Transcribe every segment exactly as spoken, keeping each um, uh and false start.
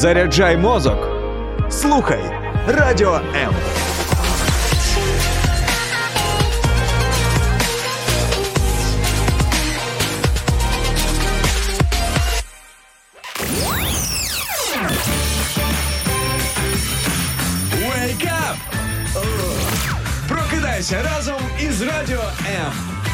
Заряджай мозок. Слухай Радіо М. Wake up! Прокидайся разом із Радіо М.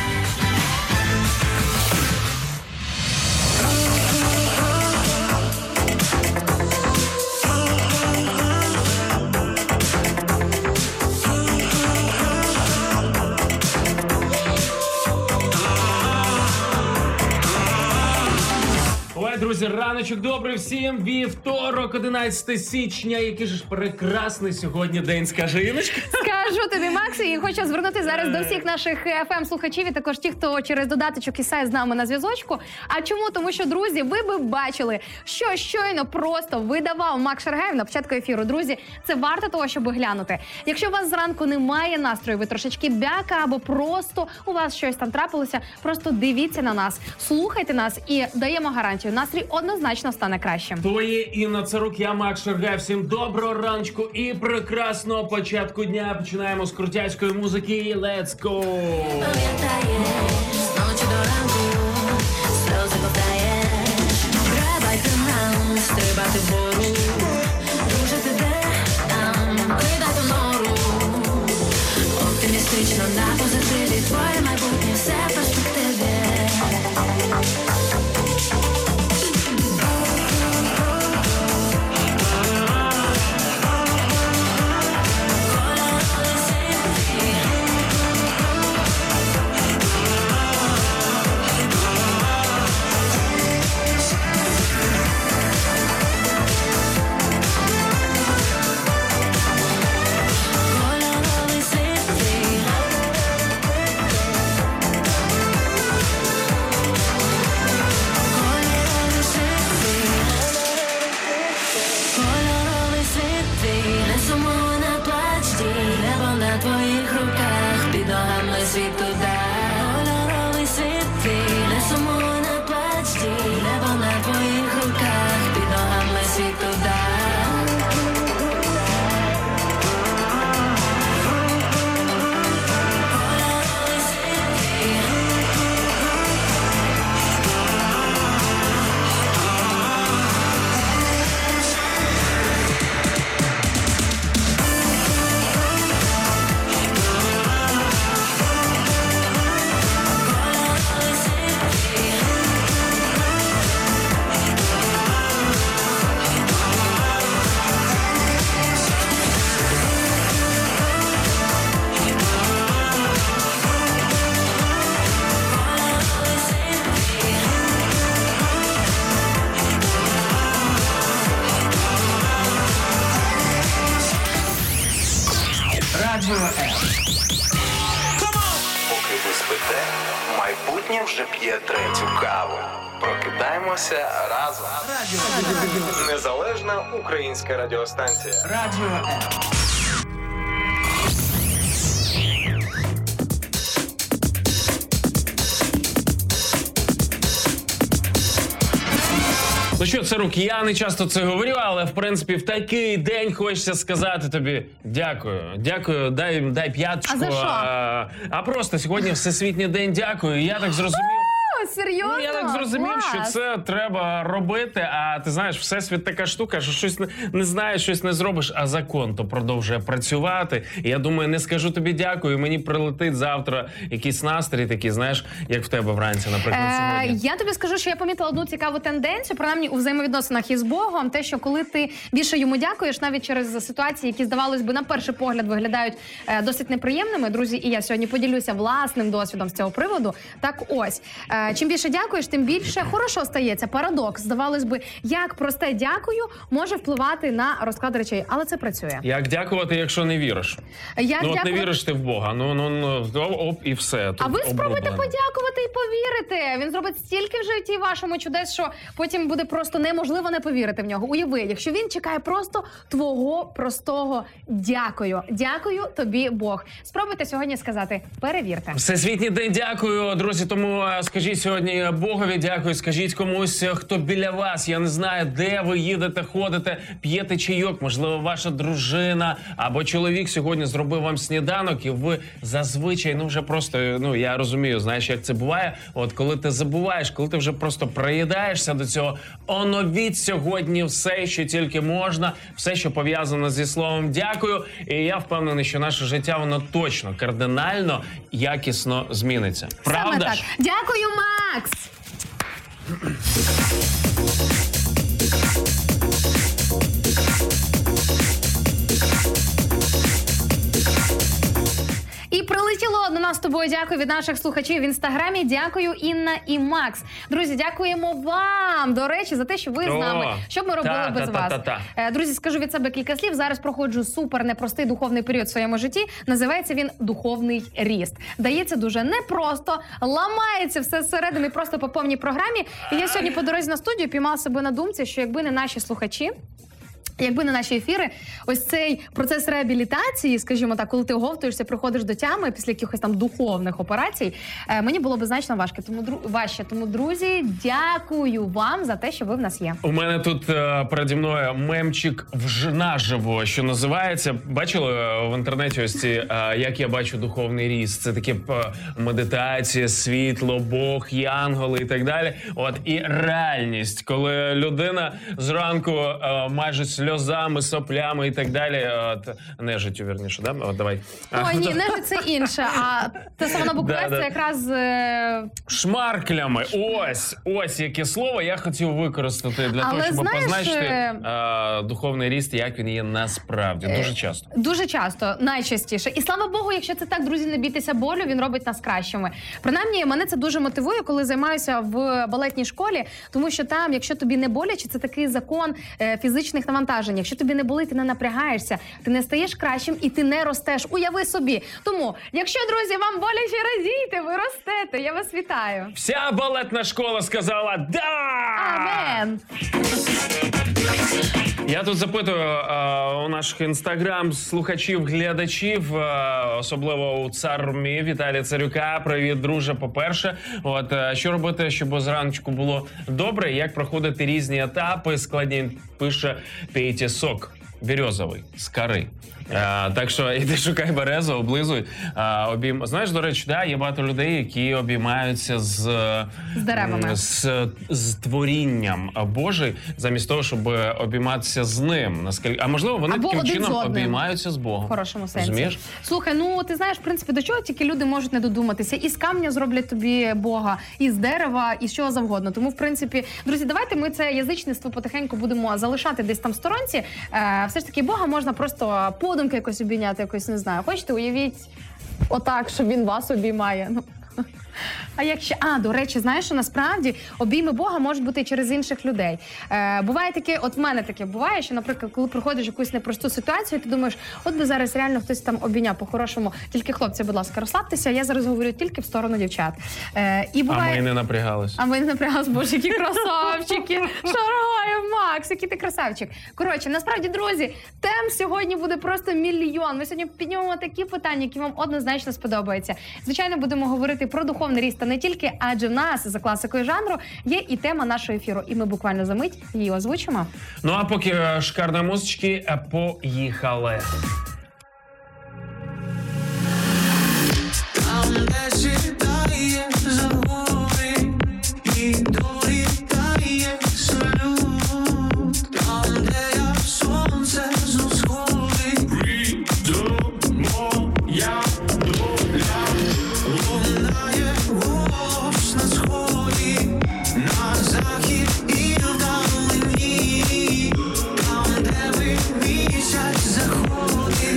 Друзі, раночок добрий всім. Вівторок, одинадцяте січня. Який ж прекрасний сьогодні день, скаже Іночка. Скажу тобі, Макс, і хочу звернутися зараз до всіх наших еф ем-слухачів і також ті, хто через додаточок і сайт з нами на зв'язочку. А чому? Тому що, друзі, ви би бачили, що щойно просто видавав Макс Шаргаєв на початку ефіру. Друзі, це варто того, щоб глянути. Якщо у вас зранку немає настрою, ви трошечки бяка або просто у вас щось там трапилося, просто дивіться на нас, слухайте нас і даємо гарантію. Настрій однозначно стане кращим. Твоє Інна Царук, я Макс Шаргаєв. Всім доброго раночку і прекрасного початку дня. Починаємо з крутяцької музики. Let's go! Пам'ятаєш, з ночі до ранку, сльози ковтаєш. Треба йти нам, стрибати вгору. Дружити де там, кидати в нору. Оптимістично на позитиві, твоє майбутнє все в перспективі. Поки ви спите, майбутнє вже п'є третю каву. Прокидаємося разом. Радіо. Незалежна українська радіостанція. Радіо М. Ну що, Царук, я не часто це говорю, але, в принципі, в такий день хочеться сказати тобі дякую. Дякую, дай, дай п'яточку. А за що? А, а просто сьогодні Всесвітній день дякую. Я так зрозумів. Серйозно? Ну, я так зрозумів, Клас. що це треба робити, а ти знаєш, всесвіт така штука, що щось не, не знаєш, щось не зробиш, а закон то продовжує працювати. І я думаю, не скажу тобі дякую, мені прилетить завтра якийсь настрій такий, знаєш, як в тебе вранці, наприклад, Е, сьогодні. я тобі скажу, що я помітила одну цікаву тенденцію, принаймні у взаємовідносинах із Богом, те, що коли ти більше йому дякуєш, навіть через ситуації, які, здавалось би, на перший погляд виглядають е, досить неприємними, друзі, і я сьогодні поділюся власним досвідом з цього приводу. Так ось, е, чим більше дякуєш, тим більше хорошо стається. Парадокс. Здавалось би, як просте дякую може впливати на розклад речей, але це працює. Як дякувати, якщо не віриш? Як ну, от дякувати... не віриш ти в Бога, ну, ну, ну, оп, і все. Тут А ви спробуйте оброблено. подякувати і повірити. Він зробить стільки в житті вашому чудес, що потім буде просто неможливо не повірити в нього. Уяви, якщо він чекає просто твого простого дякую. Дякую тобі, Бог. Спробуйте сьогодні сказати, перевірте. Всесвітній день дякую, друзі, тому е, скажіть сьогодні сьогодні Богові. Дякую. Скажіть комусь, хто біля вас. Я не знаю, де ви їдете, ходите, п'єте чайок. Можливо, ваша дружина або чоловік сьогодні зробив вам сніданок, і ви зазвичай, ну вже просто, ну я розумію, знаєш, як це буває. От коли ти забуваєш, коли ти вже просто приїдаєшся до цього, оновіть сьогодні все, що тільки можна, все, що пов'язано зі словом «дякую». І я впевнений, що наше життя, воно точно, кардинально, якісно зміниться. Правда Саме ж? так. Дякую, Макс! І прилетіло до нас з тобою. Дякую від наших слухачів в інстаграмі. Дякую, Інна і Макс. Друзі, дякуємо вам, до речі, за те, що ви з О, нами. Що б ми робили та, без та, вас? та, та, Е, Друзі, скажу від себе кілька слів. Зараз проходжу супер непростий духовний період в своєму житті. Називається він «Духовний ріст». Дається дуже непросто, ламається все зсередини просто по повній програмі. І я сьогодні по дорозі на студію піймала себе на думці, що якби не наші слухачі, якби не наші ефіри, ось цей процес реабілітації, скажімо так, коли ти оговтуєшся, приходиш до тями після якихось там духовних операцій, е, мені було б значно важко. Тому дру... важче. Тому, друзі, дякую вам за те, що ви в нас є. У мене тут е, переді мною мемчик вж- наживо, що називається. Бачили е, в інтернеті ось ці, е, як я бачу духовний ріст. Це таке е, медитація, світло, Бог, янголи і так далі. От і реальність, коли людина зранку е, майже сльозами, соплями і так далі. От, нежиттю, вірніше, да? От, давай. Ой, ні, нежить це інше, а те саме на букву Да, «С» да. це якраз... Е... Шмарклями. Ось, ось яке слово я хотів використати для Але того, щоб знаєш, позначити е, е, духовний ріст, як він є насправді. Дуже часто. Дуже часто, найчастіше. І слава Богу, якщо це так, друзі, не бійтеся болю, він робить нас кращими. Принаймні, мене це дуже мотивує, коли займаюся в балетній школі, тому що там, якщо тобі не боляче, це такий закон е, фізичних навантажень. Якщо тобі не болить, ти не напрягаєшся, ти не стаєш кращим і ти не ростеш. Уяви собі. Тому, якщо, друзі, вам боляче, радійте, ви ростете. Я вас вітаю. Вся балетна школа сказала «да!» Амен. Я тут запитую е, у наших інстаграм-слухачів, глядачів, е, особливо у Цармі, Віталія Царюка. Привіт, друже, по-перше. От, е, що робити, щоб зранку було добре? Як проходити різні етапи? Складні пише «Пейте сок березовий з кори». А, так що іди шукай березу, облизуй. А, обійм... Знаєш, до речі, да, є багато людей, які обіймаються з, З деревами. з, з творінням Божий, замість того, щоб обійматися з ним. Наскільки... А можливо, вони Або таким один чином з одним. обіймаються з Богом. В хорошому сенсі. Розумієш? Слухай, ну ти знаєш, в принципі, до чого тільки люди можуть не додуматися. І з камня зроблять тобі Бога, і з дерева, і з чого завгодно. Тому, в принципі, друзі, давайте ми це язичництво потихеньку будемо залишати десь там в сторонці. Е, все ж таки, Бога можна просто подумки якось обійняти, якось, не знаю. Хочете, уявіть отак, що він вас обіймає. Ну. А як ще? А, до речі, знаєш, що насправді обійми Бога можуть бути через інших людей. Е, буває таке, от в мене таке буває, що, наприклад, коли проходиш якусь непросту ситуацію, ти думаєш, от би зараз реально хтось там обійняв по-хорошому. Тільки, хлопці, будь ласка, розслабтеся, я зараз говорю тільки в сторону дівчат. Е, і буває... А ми не напрягалися. А ми не напрягалися, боже, які красавчики. Шаргаєв, Макс, який ти красавчик. Коротше, насправді, друзі, тем сьогодні буде просто мільйон. Ми сьогодні піднімемо такі питання, які вам однозначно сподобаються. Звичайно, будемо говорити про духовний ріст, та не тільки, адже в нас за класикою жанру є і тема нашого ефіру. І ми буквально за мить її озвучимо. Ну а поки е, шикарна музички, е, поїхали. Там, де сідає за гори і долітає салют, там, де я сонце знов сходить, відомо я доля, лунає голос на сході, на захід і вдалині, там, де ви місяць заходить.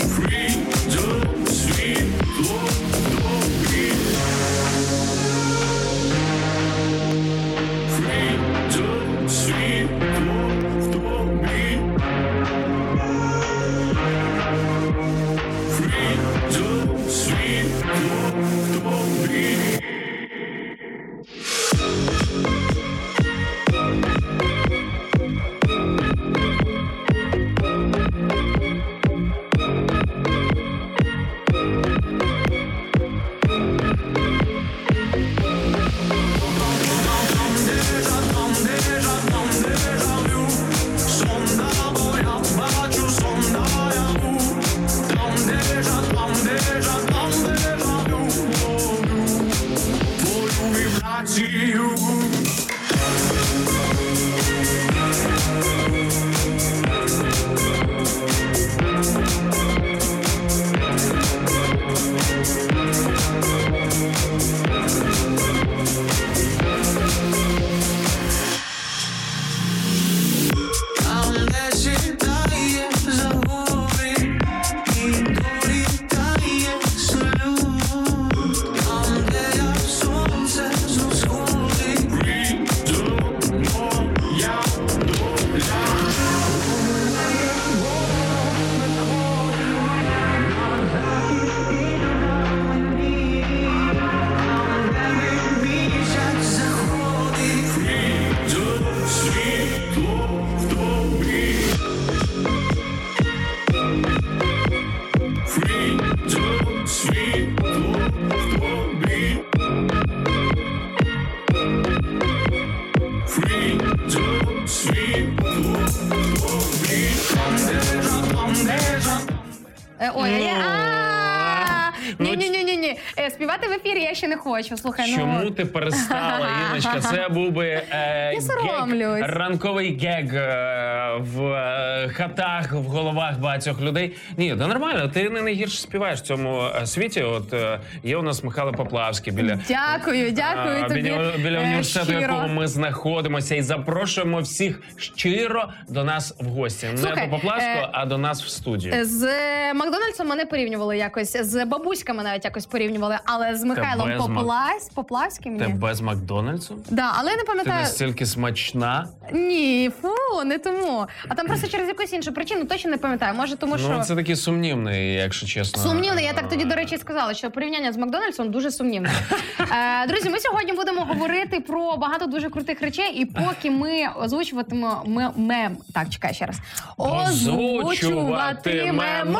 Е, Ой, Ну, ні, а ну, ні, ні, ні, ні, ні. Співати в ефірі я ще не хочу. Слухай, ну Чому ти перестала, Іночка? Це був би е, Я соромлюсь. гег, ранковий гег е, в е, хатах, в головах багатьох людей. Ні, да нормально, ти не найгірше співаєш в цьому е, світі. От е, є у нас Михайло Поплавський біля, дякую, дякую е, тобі. біля, біля е, університету, в щиро. якому ми знаходимося, і запрошуємо всіх щиро до нас в гості. Слухай, не до Поплавського, е, а до нас в студію. З Макдональдсом мене порівнювали якось, з бабуськами навіть якось порівнювали, але з Михайлом без Мак- Поплась, Поплавським ні. Тебе з Макдональдсу? Да, але я не Ти пам'ятаю. настільки смачна. Ні, фу, не тому. А там просто через якусь іншу причину точно не пам'ятаю. Може, тому що Ну, це такий сумнівний, якщо чесно. сумнівний. Я так тоді, до речі, сказала, що порівняння з Макдональдсом дуже сумнівне. Е, друзі, ми сьогодні будемо говорити про багато дуже крутих речей, і поки ми озвучуватимемо ме- мем. Так, чекай ще раз. Озвучуватимемо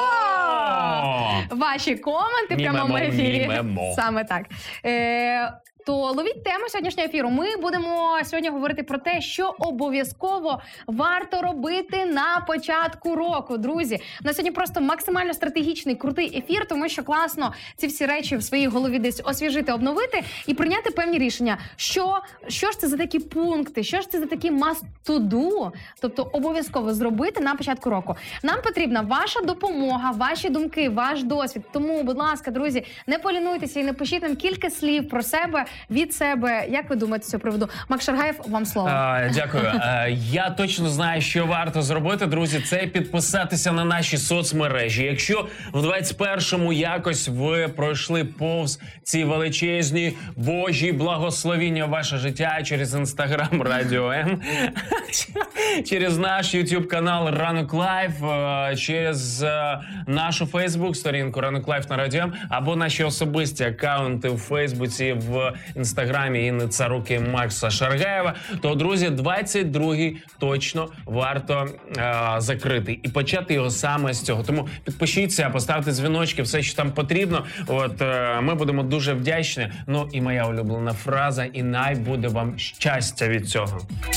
ваші коменти в прямому Мімемо, ефірі. мімемо. Саме так. Е, То ловіть тему сьогоднішнього ефіру. Ми будемо сьогодні говорити про те, що обов'язково варто робити на початку року. Друзі, на сьогодні просто максимально стратегічний, крутий ефір, тому що класно ці всі речі в своїй голові десь освіжити, обновити і прийняти певні рішення. Що, що ж це за такі пункти, що ж це за такі must to do, тобто обов'язково зробити на початку року. Нам потрібна ваша допомога, ваші думки, ваш досвід. Тому, будь ласка, друзі, не полінуйтеся і напишіть нам кілька слів про себе, від себе. Як ви думаєте з цього приводу? Макс Шаргаєв, вам слово. А, дякую. А, я точно знаю, що варто зробити, друзі. Це підписатися на наші соцмережі. Якщо в двадцять першому якось ви пройшли повз ці величезні божі благословіння в ваше життя через інстаграм Радіо М, через наш ютуб канал Ранок Лайф, е, через е, нашу фейсбук сторінку Ранок Лайф на Радіо М, або наші особисті акаунти в Фейсбуці, в інстаграмі Інни Царуки, Макса Шаргаєва, то, друзі, двадцять другий точно варто е, закрити і почати його саме з цього. Тому підпишіться, поставте дзвіночки, все, що там потрібно. От е, ми будемо дуже вдячні. Ну і моя улюблена фраза: і най буде вам щастя від цього.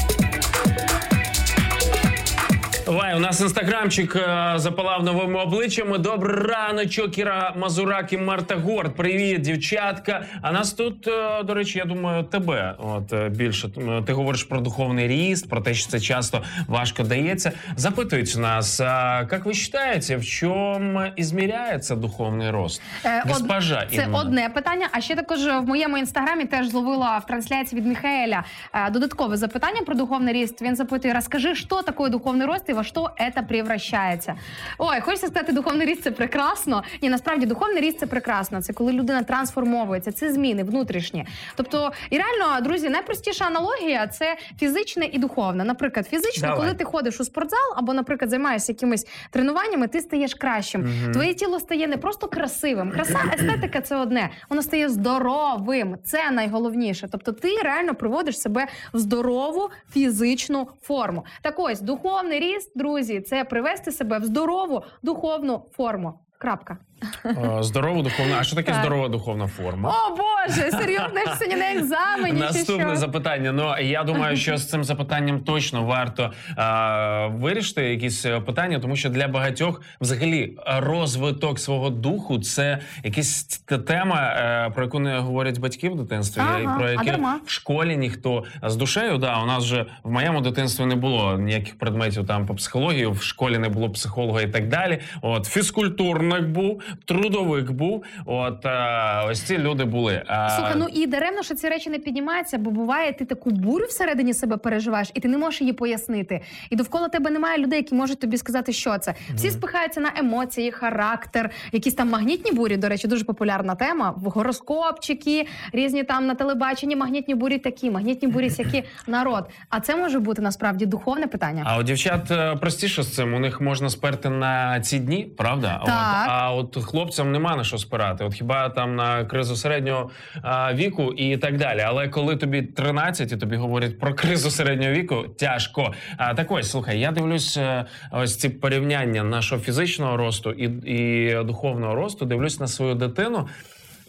Вай, у нас інстаграмчик е, запалав новими обличчями. Добрий раночок, Іра Мазурак і Марта Горд. Привіт, дівчатка. А нас тут, е, до речі, я думаю, тебе от е, більше. Е, Ти говориш про духовний ріст, про те, що це часто важко дається. Запитують нас, а, як ви вважаєте, в чому ізміряється духовний рост? Е, од- Госпожа Це Інна. одне питання. А ще також в моєму інстаграмі теж зловила в трансляції від Михаеля е, додаткове запитання про духовний ріст. Він запитує: розкажи, що таке духовний рост і во що це превращається. Ой, хочеться сказати, духовний ріст – це прекрасно. Ні, насправді, духовний ріст – це прекрасно. Це коли людина трансформовується, це зміни внутрішні. Тобто, і реально, друзі, найпростіша аналогія – це фізичне і духовне. Наприклад, фізично, Давай. коли ти ходиш у спортзал або, наприклад, займаєшся якимись тренуваннями, ти стаєш кращим. Мгм. Твоє тіло стає не просто красивим. Краса, естетика – це одне. Воно стає здоровим. Це найголовніше. Тобто ти реально приводиш себе в здорову фізичну форму. Так ось, духовний ріст, друзі, це привести себе в здорову духовну форму. Крапка. Е, Здорова духовна. А що таке Так. здорова духовна форма? О, Боже, серйозно, я ж сьогодні на екзамені чи Наступне що? запитання. Ну, я думаю, що з цим запитанням точно варто а, вирішити якісь е, питання, тому що для багатьох взагалі розвиток свого духу – це якась т- тема, е, про яку не говорять батьки в дитинстві, Ага, і про а яку дарма. в школі ніхто з душею. Да, у нас же в моєму дитинстві не було ніяких предметів там по психології, в школі не було психолога і так далі. От фізкультурник був, трудовик був. От е, ось ці люди були. А, Слухай, ну і даремно, що ці речі не піднімаються, бо буває, ти таку бурю всередині себе переживаєш, і ти не можеш її пояснити. І довкола тебе немає людей, які можуть тобі сказати, що це. Всі спихаються на емоції, характер, якісь там магнітні бурі, до речі, дуже популярна тема. В гороскопчики, різні там на телебаченні магнітні бурі такі, магнітні бурі сякі, народ. А це може бути насправді духовне питання. А у дівчат е, простіше з цим. У них можна сперти на ці дні, правда? От, Так. а от хлопцям нема на що спирати. От хіба там на кризу середнього а, віку і так далі. Але коли тобі тринадцять і тобі говорять про кризу середнього віку, тяжко. А, так ось, слухай, я дивлюсь е, ось ці порівняння нашого фізичного росту і, і духовного росту, дивлюсь на свою дитину.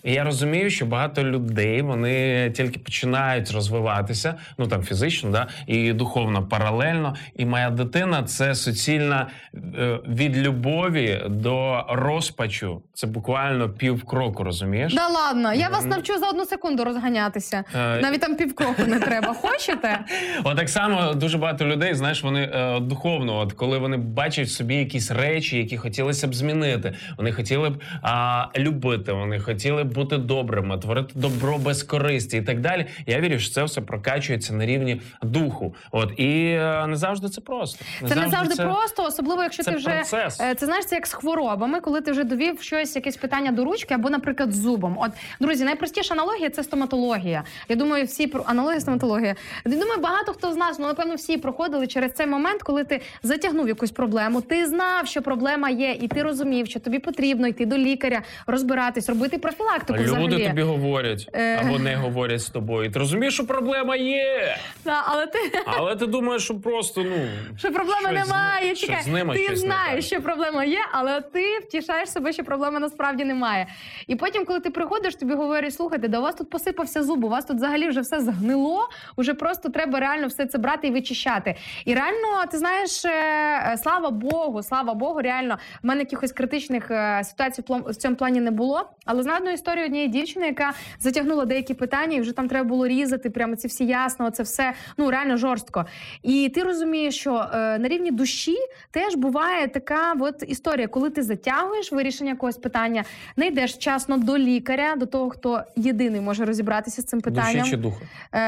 І я розумію, що багато людей, вони тільки починають розвиватися, ну там фізично, да, і духовно паралельно. І моя дитина – це суцільна е, від любові до розпачу. Це буквально пів кроку, розумієш? Да ладно, я вас навчу за одну секунду розганятися. Е, Навіть там півкроку не треба. Хочете? От так само дуже багато людей, знаєш, вони е, духовно, от коли вони бачать в собі якісь речі, які хотілося б змінити, вони хотіли б а, любити, вони хотіли б бути добрими, творити добро без користі і так далі. Я вірю, що це все прокачується на рівні духу. От і е, не завжди це просто. Це не завжди це... просто, особливо якщо це ти вже процес. е, це знаєш, це як з хворобами, коли ти вже довів щось, якесь питання до ручки, або, наприклад, з зубом. От, друзі, найпростіша аналогія це стоматологія. Я думаю, всі про аналогія стоматологія. Я думаю, багато хто з нас, ну напевно, всі проходили через цей момент, коли ти затягнув якусь проблему. Ти знав, що проблема є, і ти розумів, що тобі потрібно йти до лікаря, розбиратись, робити профілактику. Люди взагалі. тобі говорять Е. або не говорять з тобою. Ти розумієш, що проблема є, Та, але ти але ти думаєш, що просто ну що проблеми щось з- немає. що Чекай, з ними ти щось не знаєш, так. що проблема є, але ти втішаєш себе, що проблеми насправді немає. І потім, коли ти приходиш, тобі говорять: слухайте, да у вас тут посипався зуб, у вас тут взагалі вже все згнило, уже просто треба реально все це брати і вичищати. І реально, ти знаєш, е, слава Богу, слава Богу, реально, в мене якихось критичних е, ситуацій в плом- в цьому плані не було. Але знаю одну історію однієї дівчини, яка затягнула деякі питання, і вже там треба було різати, прямо ці всі ясно, це все, ну, реально жорстко. І ти розумієш, що е, на рівні душі теж буває така от історія, коли ти затягуєш вирішення якогось питання, не йдеш вчасно до лікаря, до того, хто єдиний може розібратися з цим питанням. душі чи духу? Е,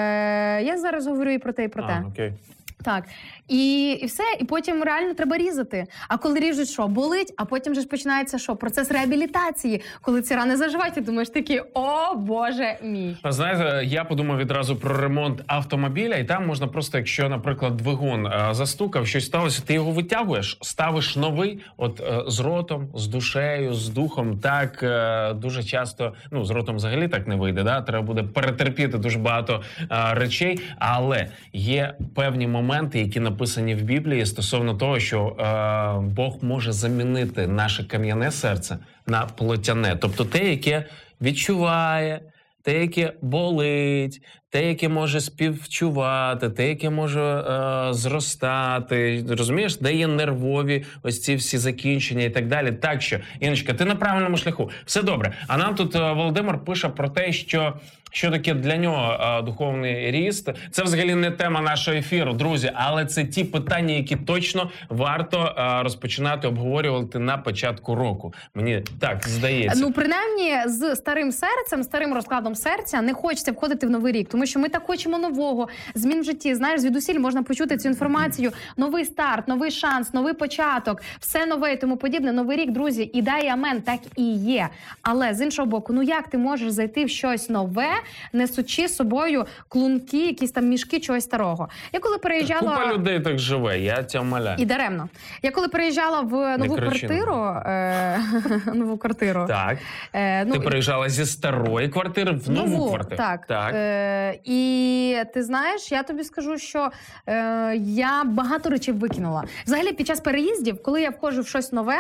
я зараз говорю і про те, і про те. А, окей. Так. І, і все, і потім реально треба різати. А коли ріжуть, що? Болить, а потім же ж починається що? Процес реабілітації. Коли ці рани заживають, ти думаєш такі: о, Боже мій. А знаєте, я подумав відразу про ремонт автомобіля, і там можна просто, якщо, наприклад, двигун е, застукав, щось сталося, ти його витягуєш, ставиш новий, от е, з ротом, з душею, з духом. Так е, дуже часто, ну, з ротом взагалі так не вийде, да? Треба буде перетерпіти дуже багато е, речей, але є певні моменти, які написані в Біблії стосовно того, що е, Бог може замінити наше кам'яне серце на плотяне, тобто те, яке відчуває, те, яке болить, те, яке може співчувати, те, яке може е, зростати, розумієш, де є нервові ось ці всі закінчення і так далі. Так що, Іночка, ти на правильному шляху. Все добре. А нам тут е, Володимир пише про те, що що таке для нього е, духовний ріст. Це взагалі не тема нашого ефіру, друзі, але це ті питання, які точно варто е, розпочинати обговорювати на початку року. Мені так здається. Ну, принаймні, з старим серцем, старим розкладом серця не хочеться входити в новий рік, тому що ми так хочемо нового, змін в житті. Знаєш, звідусіль можна почути цю інформацію. Новий старт, новий шанс, новий початок, все нове і тому подібне. Новий рік, друзі, і дай амен, так і є. Але з іншого боку, ну як ти можеш зайти в щось нове, несучи з собою клунки, якісь там мішки чогось старого? Я коли переїжджала... Купа людей так живе, я тебе умоляю. І даремно. Я коли переїжджала в нову кричи. квартиру, е, нову квартиру. Так. Е, ну, Ти переїжджала зі старої квартири в нову, нову, квартиру. Так. так. Е, і ти знаєш, я тобі скажу, що е, я багато речей викинула. Взагалі, під час переїздів, коли я входжу в щось нове,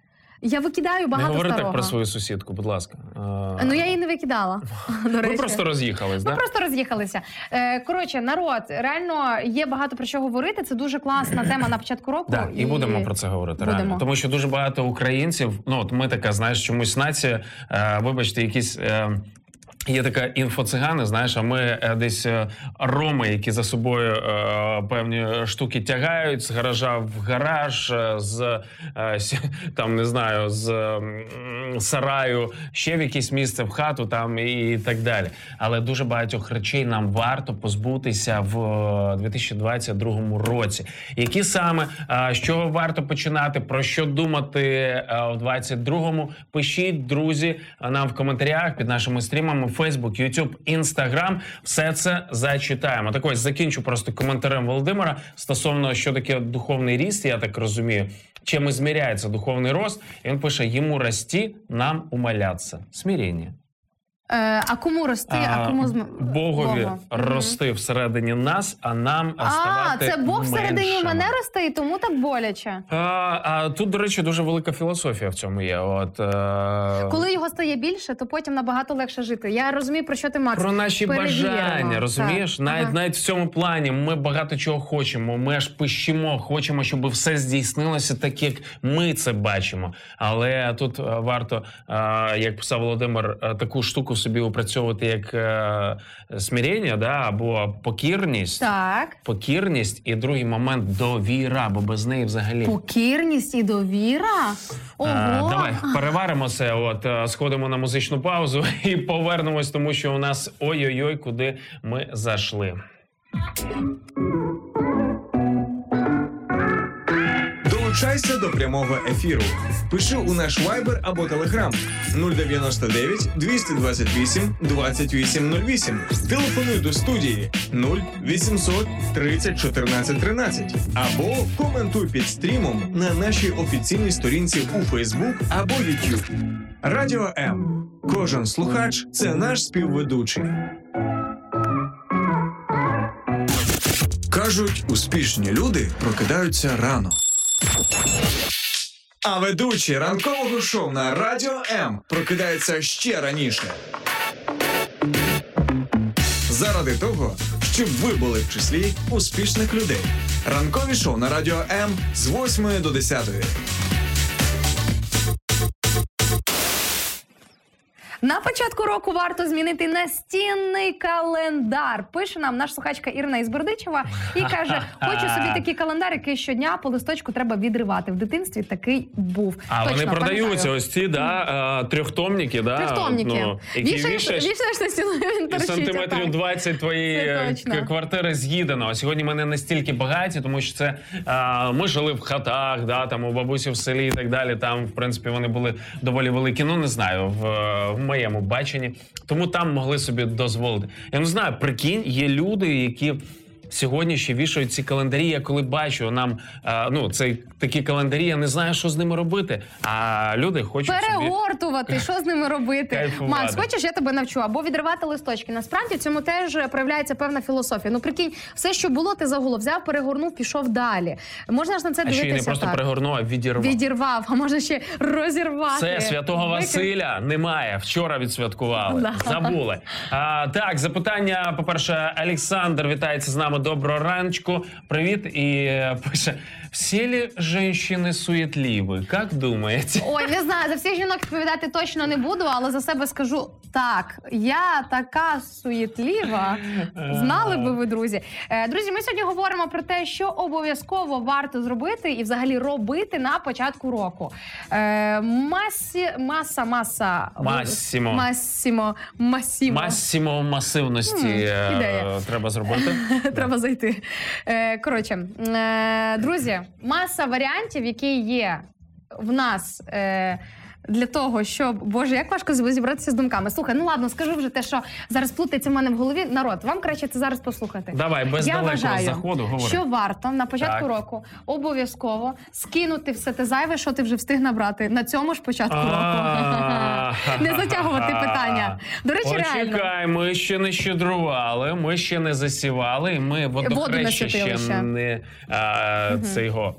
я викидаю Не багато говори старого. так про свою сусідку, будь ласка. Е, Ну, я її не викидала, до речі. Ви просто роз'їхались, Ми да? просто роз'їхалися. Е, коротше, народ, реально є багато про що говорити. Це дуже класна тема на початку року. Так, і будемо про це говорити, Будемо. реально. Тому що дуже багато українців, ну от ми така, знаєш, чомусь нація, е, вибачте, якісь... Е, Є така інфоцигани, знаєш, а ми е, десь е, роми, які за собою е, певні штуки тягають з гаража в гараж, е, з е, сі, там не знаю, з м, сараю ще в якесь місце в хату там і так далі. Але дуже багатьох речей нам варто позбутися в дві тисячі двадцять другому році. Які саме, е, з чого варто починати, про що думати е, у двадцять другому? Пишіть, друзі, нам в коментарях під нашими стрімами. Фейсбук, Ютуб, Інстаграм. Все це зачитаємо. Так ось, закінчу просто коментарем Володимира стосовно, що таке духовний ріст, я так розумію. Чим измеряется духовний рост? І він пише, йому расти, нам умоляться. Смирення. Е, а кому рости, а, а кому зм... Богові Богу. рости Мгм. всередині нас, а нам А, ставати це Бог всередині меншими. мене росте, і тому так боляче. А, а тут, до речі, дуже велика філософія в цьому є. От, е... Коли його стає більше, то потім набагато легше жити. Я розумію, про що ти, Макс. Про наші Перевірено. бажання, розумієш? Так. Навіть, Ага. навіть в цьому плані ми багато чого хочемо. Ми аж пищимо, хочемо, щоб все здійснилося так, як ми це бачимо. Але тут е, варто, е, як писав Володимир, е, таку штуку собі опрацьовувати, як е, смирення, да, або покірність. Так. Покірність і другий момент довіра, бо без неї взагалі. Покірність і довіра? Ого! А, давай переваримо це. От е, сходимо на музичну паузу і повернемось, тому що у нас ой-ой-ой, куди ми зайшли. Долучайся до прямого ефіру. Пиши у наш Viber або Telegram нуль дев'яносто дев'ять двісті двадцять вісім двадцять вісім нуль вісім. Телефонуй до студії нуль вісімсот тридцять чотирнадцять тринадцять або коментуй під стрімом на нашій офіційній сторінці у Facebook або YouTube. Радіо М. Кожен слухач – це наш співведучий. Кажуть, успішні люди прокидаються рано. А ведучий ранкового шоу на Радіо М прокидається ще раніше. Заради того, щоб ви були в числі успішних людей. Ранкові шоу на Радіо М з восьмої до десятої. На початку року варто змінити настінний календар. Пише нам наш слухачка Ірина із Бердичева і каже, хочу собі такий календар, який щодня по листочку треба відривати. В дитинстві такий був. А Точно, вони продаються, пам'ятаю. ось ці, да, е, трьохтомники, да, Трьохтомники. ну, які Вішаєш, вішаєш, вішаєш на стіну, він і торчить. сантиметрів отак. двадцять твої Це е, точно. к- квартири з'їдено. А сьогодні ми не настільки багаті, тому що це е, ми жили в хатах, да, там у бабусі в селі і так далі. Там, в принципі, вони були доволі великі. Ну, не знаю, в, в моєму баченні. Тому там могли собі дозволити. Я не знаю, прикинь, є люди, які сьогодні ще вішають ці календарі. Я коли бачу нам, е, ну, цей, такі календарі, я не знаю, що з ними робити. А люди хочуть собі... Перегортувати, що з ними робити? Кайфувати. Макс, хочеш, я тебе навчу? Або відривати листочки. Насправді в цьому теж проявляється певна філософія. Ну, прикинь, все, що було, ти загуло взяв, перегорнув, пішов далі. Можна ж на це А дивитися ще й не просто так. перегорнув, а відірвав. Відірвав, а можна ще розірвати. Це святого Викинути. Василя немає. Вчора відсвяткували. Да. Забули. А, так, запитання, по-перше, Олександр вітається з нами. Доброго раночку. Привіт. І е, пише, всі ли жінки суєтливі? Як думаєте? Ой, не знаю, за всіх жінок відповідати точно не буду, але за себе скажу так. Я така суєтлива. Знали би ви, друзі. Е, Друзі, ми сьогодні говоримо про те, що обов'язково варто зробити і взагалі робити на початку року. Е, Масі, маса, маса. Массимо. Массимо. Масімо. Масімо масивності М, е, ідея. треба зробити. Треба зайти. Е, коротше, е, друзі, маса варіантів, які є в нас е, для того, щоб... Боже, як важко зібратися з думками. Слухай, ну ладно, скажу вже те, що зараз плутається в мене в голові. Народ, вам краще це зараз послухати. Давай, без Я далекого вважаю, заходу говори. що варто на початку Так. року року обов'язково скинути все те зайве, що ти вже встиг набрати на цьому ж початку року. А, Не затягувати питання. До речі, реально. Почекай, ми ще не щедрували, ми ще не засівали, і ми водохреща ще святилище. не а, це його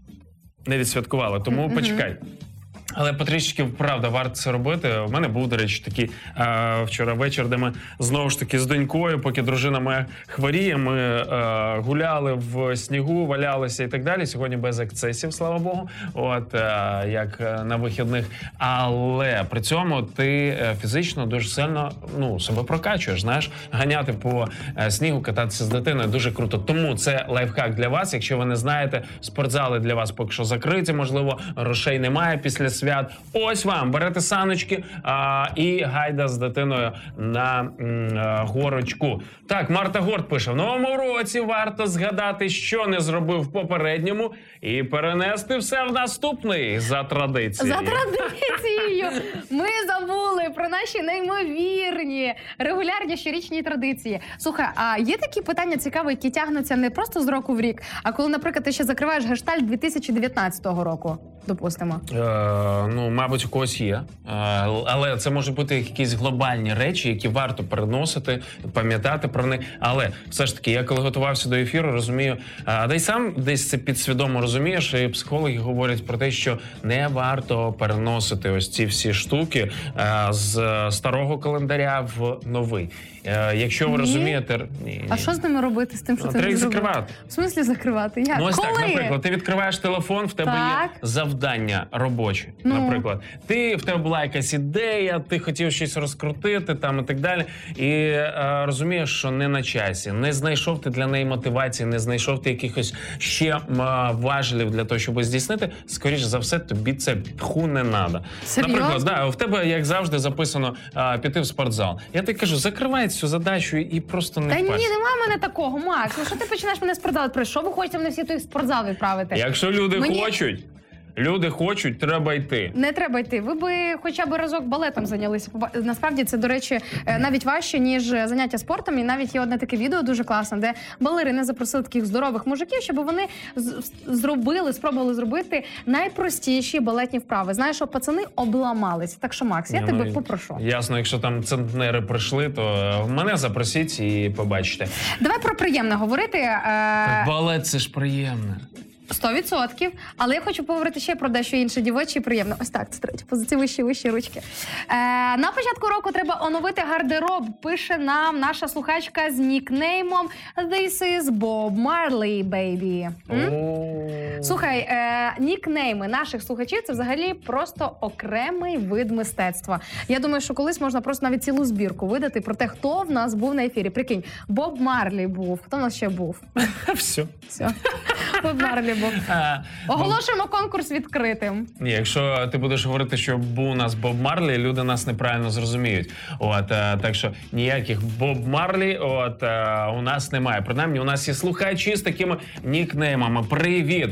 не відсвяткували. Тому почекай. Але потрішки, правда, варто це робити. У мене був, до речі, такий е, вчора вечір, де ми знову ж таки з донькою, поки дружина моя хворіє, ми е, гуляли в снігу, валялися і так далі. Сьогодні без ексцесів, слава Богу, от, е, як е, на вихідних. Але при цьому ти е, фізично дуже сильно, ну, себе прокачуєш, знаєш. Ганяти по е, снігу, кататися з дитиною дуже круто. Тому це лайфхак для вас. Якщо ви не знаєте, спортзали для вас поки що закриті, можливо, грошей немає після свят. Ось вам, берете саночки а, і гайда з дитиною на м, а, горочку. Так, Марта Горд пише, в новому році варто згадати, що не зробив в попередньому, і перенести все в наступний за традицією. За традицією ми забули про наші неймовірні регулярні щорічні традиції. Слухай, а є такі питання цікаві, які тягнуться не просто з року в рік, а коли, наприклад, ти ще закриваєш гештальт дві тисячі дев'ятнадцятого року, допустимо. Е, ну, мабуть, у когось є. Е, але це можуть бути якісь глобальні речі, які варто переносити, пам'ятати про них. Але все ж таки, я коли готувався до ефіру, розумію, а, да й сам десь це підсвідомо розумієш, і психологи говорять про те, що не варто переносити ось ці всі штуки а, з старого календаря в новий. А, якщо ви Ні. розумієте... Ні, А ні. що з ними робити, з тим, що Ну, ти треба їх зробив? закривати. В смислі закривати? Як? Ну, ось Коли? так, наприклад, ти відкриваєш телефон, в тебе Так. є завдання робочі. Ну. Наприклад, ти в тебе була якась ідея, ти хотів щось розкрутити там і так далі. І е, розумієш, що не на часі. Не знайшов ти для неї мотивації, не знайшов ти якихось ще е, важелів для того, щоб здійснити. Скоріш за все, тобі це тху не треба. Серйозно? Наприклад, да, в тебе, як завжди, записано е, піти в спортзал. Я тобі кажу, закривай цю задачу і просто не Та ні, парся. нема в мене такого, Макс. Ну що ти починаєш мене в спортзал? Про що ви хочете мене всі той в спортзал відправити? Якщо люди Мені- хочуть, люди хочуть, треба йти. Не треба йти. Ви би хоча б разок балетом зайнялися. Поба- Насправді це, до речі, е, навіть важче, ніж заняття спортом. І навіть є одне таке відео дуже класне, де балерини запросили таких здорових мужиків, щоб вони з- зробили, спробували зробити найпростіші балетні вправи. Знаєш, що пацани обламались. Так що, Макс, я Ні, тебе ну, попрошу. Ясно, якщо там центнери прийшли, то е, мене запросіть і побачите. Давай про приємне говорити. е, Балет це ж приємне. Сто відсотків. Але я хочу поговорити ще про дещо інше дівоче і приємно. Ось так, це третя позиція, вищі, вищі ручки. Е, на початку року треба оновити гардероб. Пише нам наша слухачка з нікнеймом This is Bob Marley, baby. М? О. Слухай, е, нікнейми наших слухачів – це взагалі просто окремий вид мистецтва. Я думаю, що колись можна просто навіть цілу збірку видати про те, хто в нас був на ефірі. Прикинь, Боб Марлі був. Хто в нас ще був? Все. Все. Боб Марлі був. А, Оголошуємо конкурс відкритим. Ні, якщо ти будеш говорити, що був у нас Боб Марлі, люди нас неправильно зрозуміють. От, е, так що ніяких Боб Марлі от, е, у нас немає. Принаймні, у нас є слухачі з такими нікнеймами. Привіт!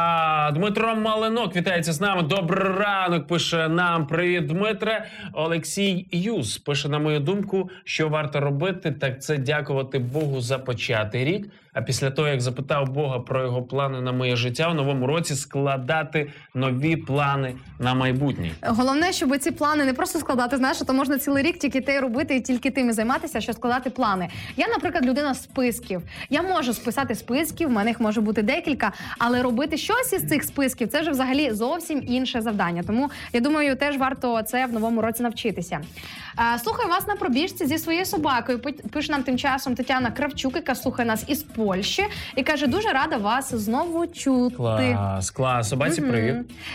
А, Дмитро Малинок вітається з нами. Добрий ранок, пише нам. Привіт, Дмитре. Олексій Юс пише, на мою думку, що варто робити, так це дякувати Богу за початий рік. А після того, як запитав Бога про його плани на моє життя, у новому році складати нові плани на майбутнє. Головне, щоб ці плани не просто складати, знаєш, то можна цілий рік тільки те робити і тільки тим і займатися, що складати плани. Я, наприклад, людина списків. Я можу списати списків, в мене їх може бути декілька, але робити щось із цих списків – це вже взагалі зовсім інше завдання. Тому, я думаю, теж варто це в новому році навчитися. А, слухаю вас на пробіжці зі своєю собакою. Пише нам тим часом Тетяна Кравчук, яка слухає нас із Польщі, і каже, дуже рада вас знову чути. Клас, клас. Собаці, привіт.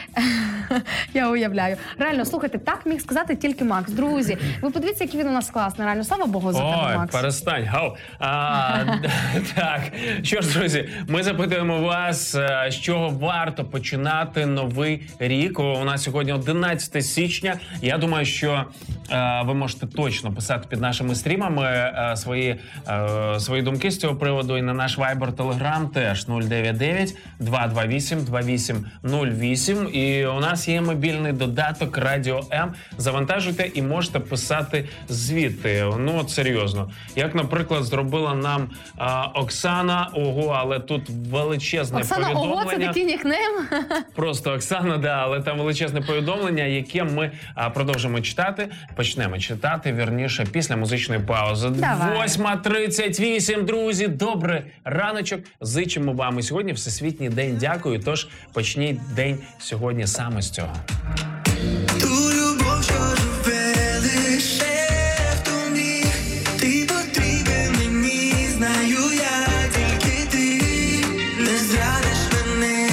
Я уявляю. Реально, слухайте, так міг сказати тільки Макс. Друзі, ви подивіться, який він у нас класний. Реально, слава Богу за тебе, Ой, Макс. перестань. Гау. А, так, що ж, друзі, ми запитуємо вас, е, з чого варто починати новий рік. У нас сьогодні одинадцяте січня. Я думаю, що е, ви можете точно писати під нашими стрімами е, свої, е, свої думки з цього приводу. І на наш Viber, Telegram теж нуль дев'ять дев'ять два два вісім два вісім нуль вісім. І у нас є мобільний додаток Радіо М. Завантажуйте і можете писати звідти. Ну, от серйозно. Як, наприклад, зробила нам а, Оксана. Ого, але тут величезне Оксана, повідомлення. ого, це такий нікнейм. Просто Оксана, да, але там величезне повідомлення, яке ми а, продовжимо читати. Почнемо читати, вірніше, після музичної паузи. Давай. восьма тридцять вісім, друзі. Добрий раночок. Зичимо вам. І сьогодні Всесвітній день дякую. Тож почніть день сьогодні саме з цього. Ту любов, що живе лише в тобі, ти потрібен мені, знаю я, тільки ти не зрадиш мене.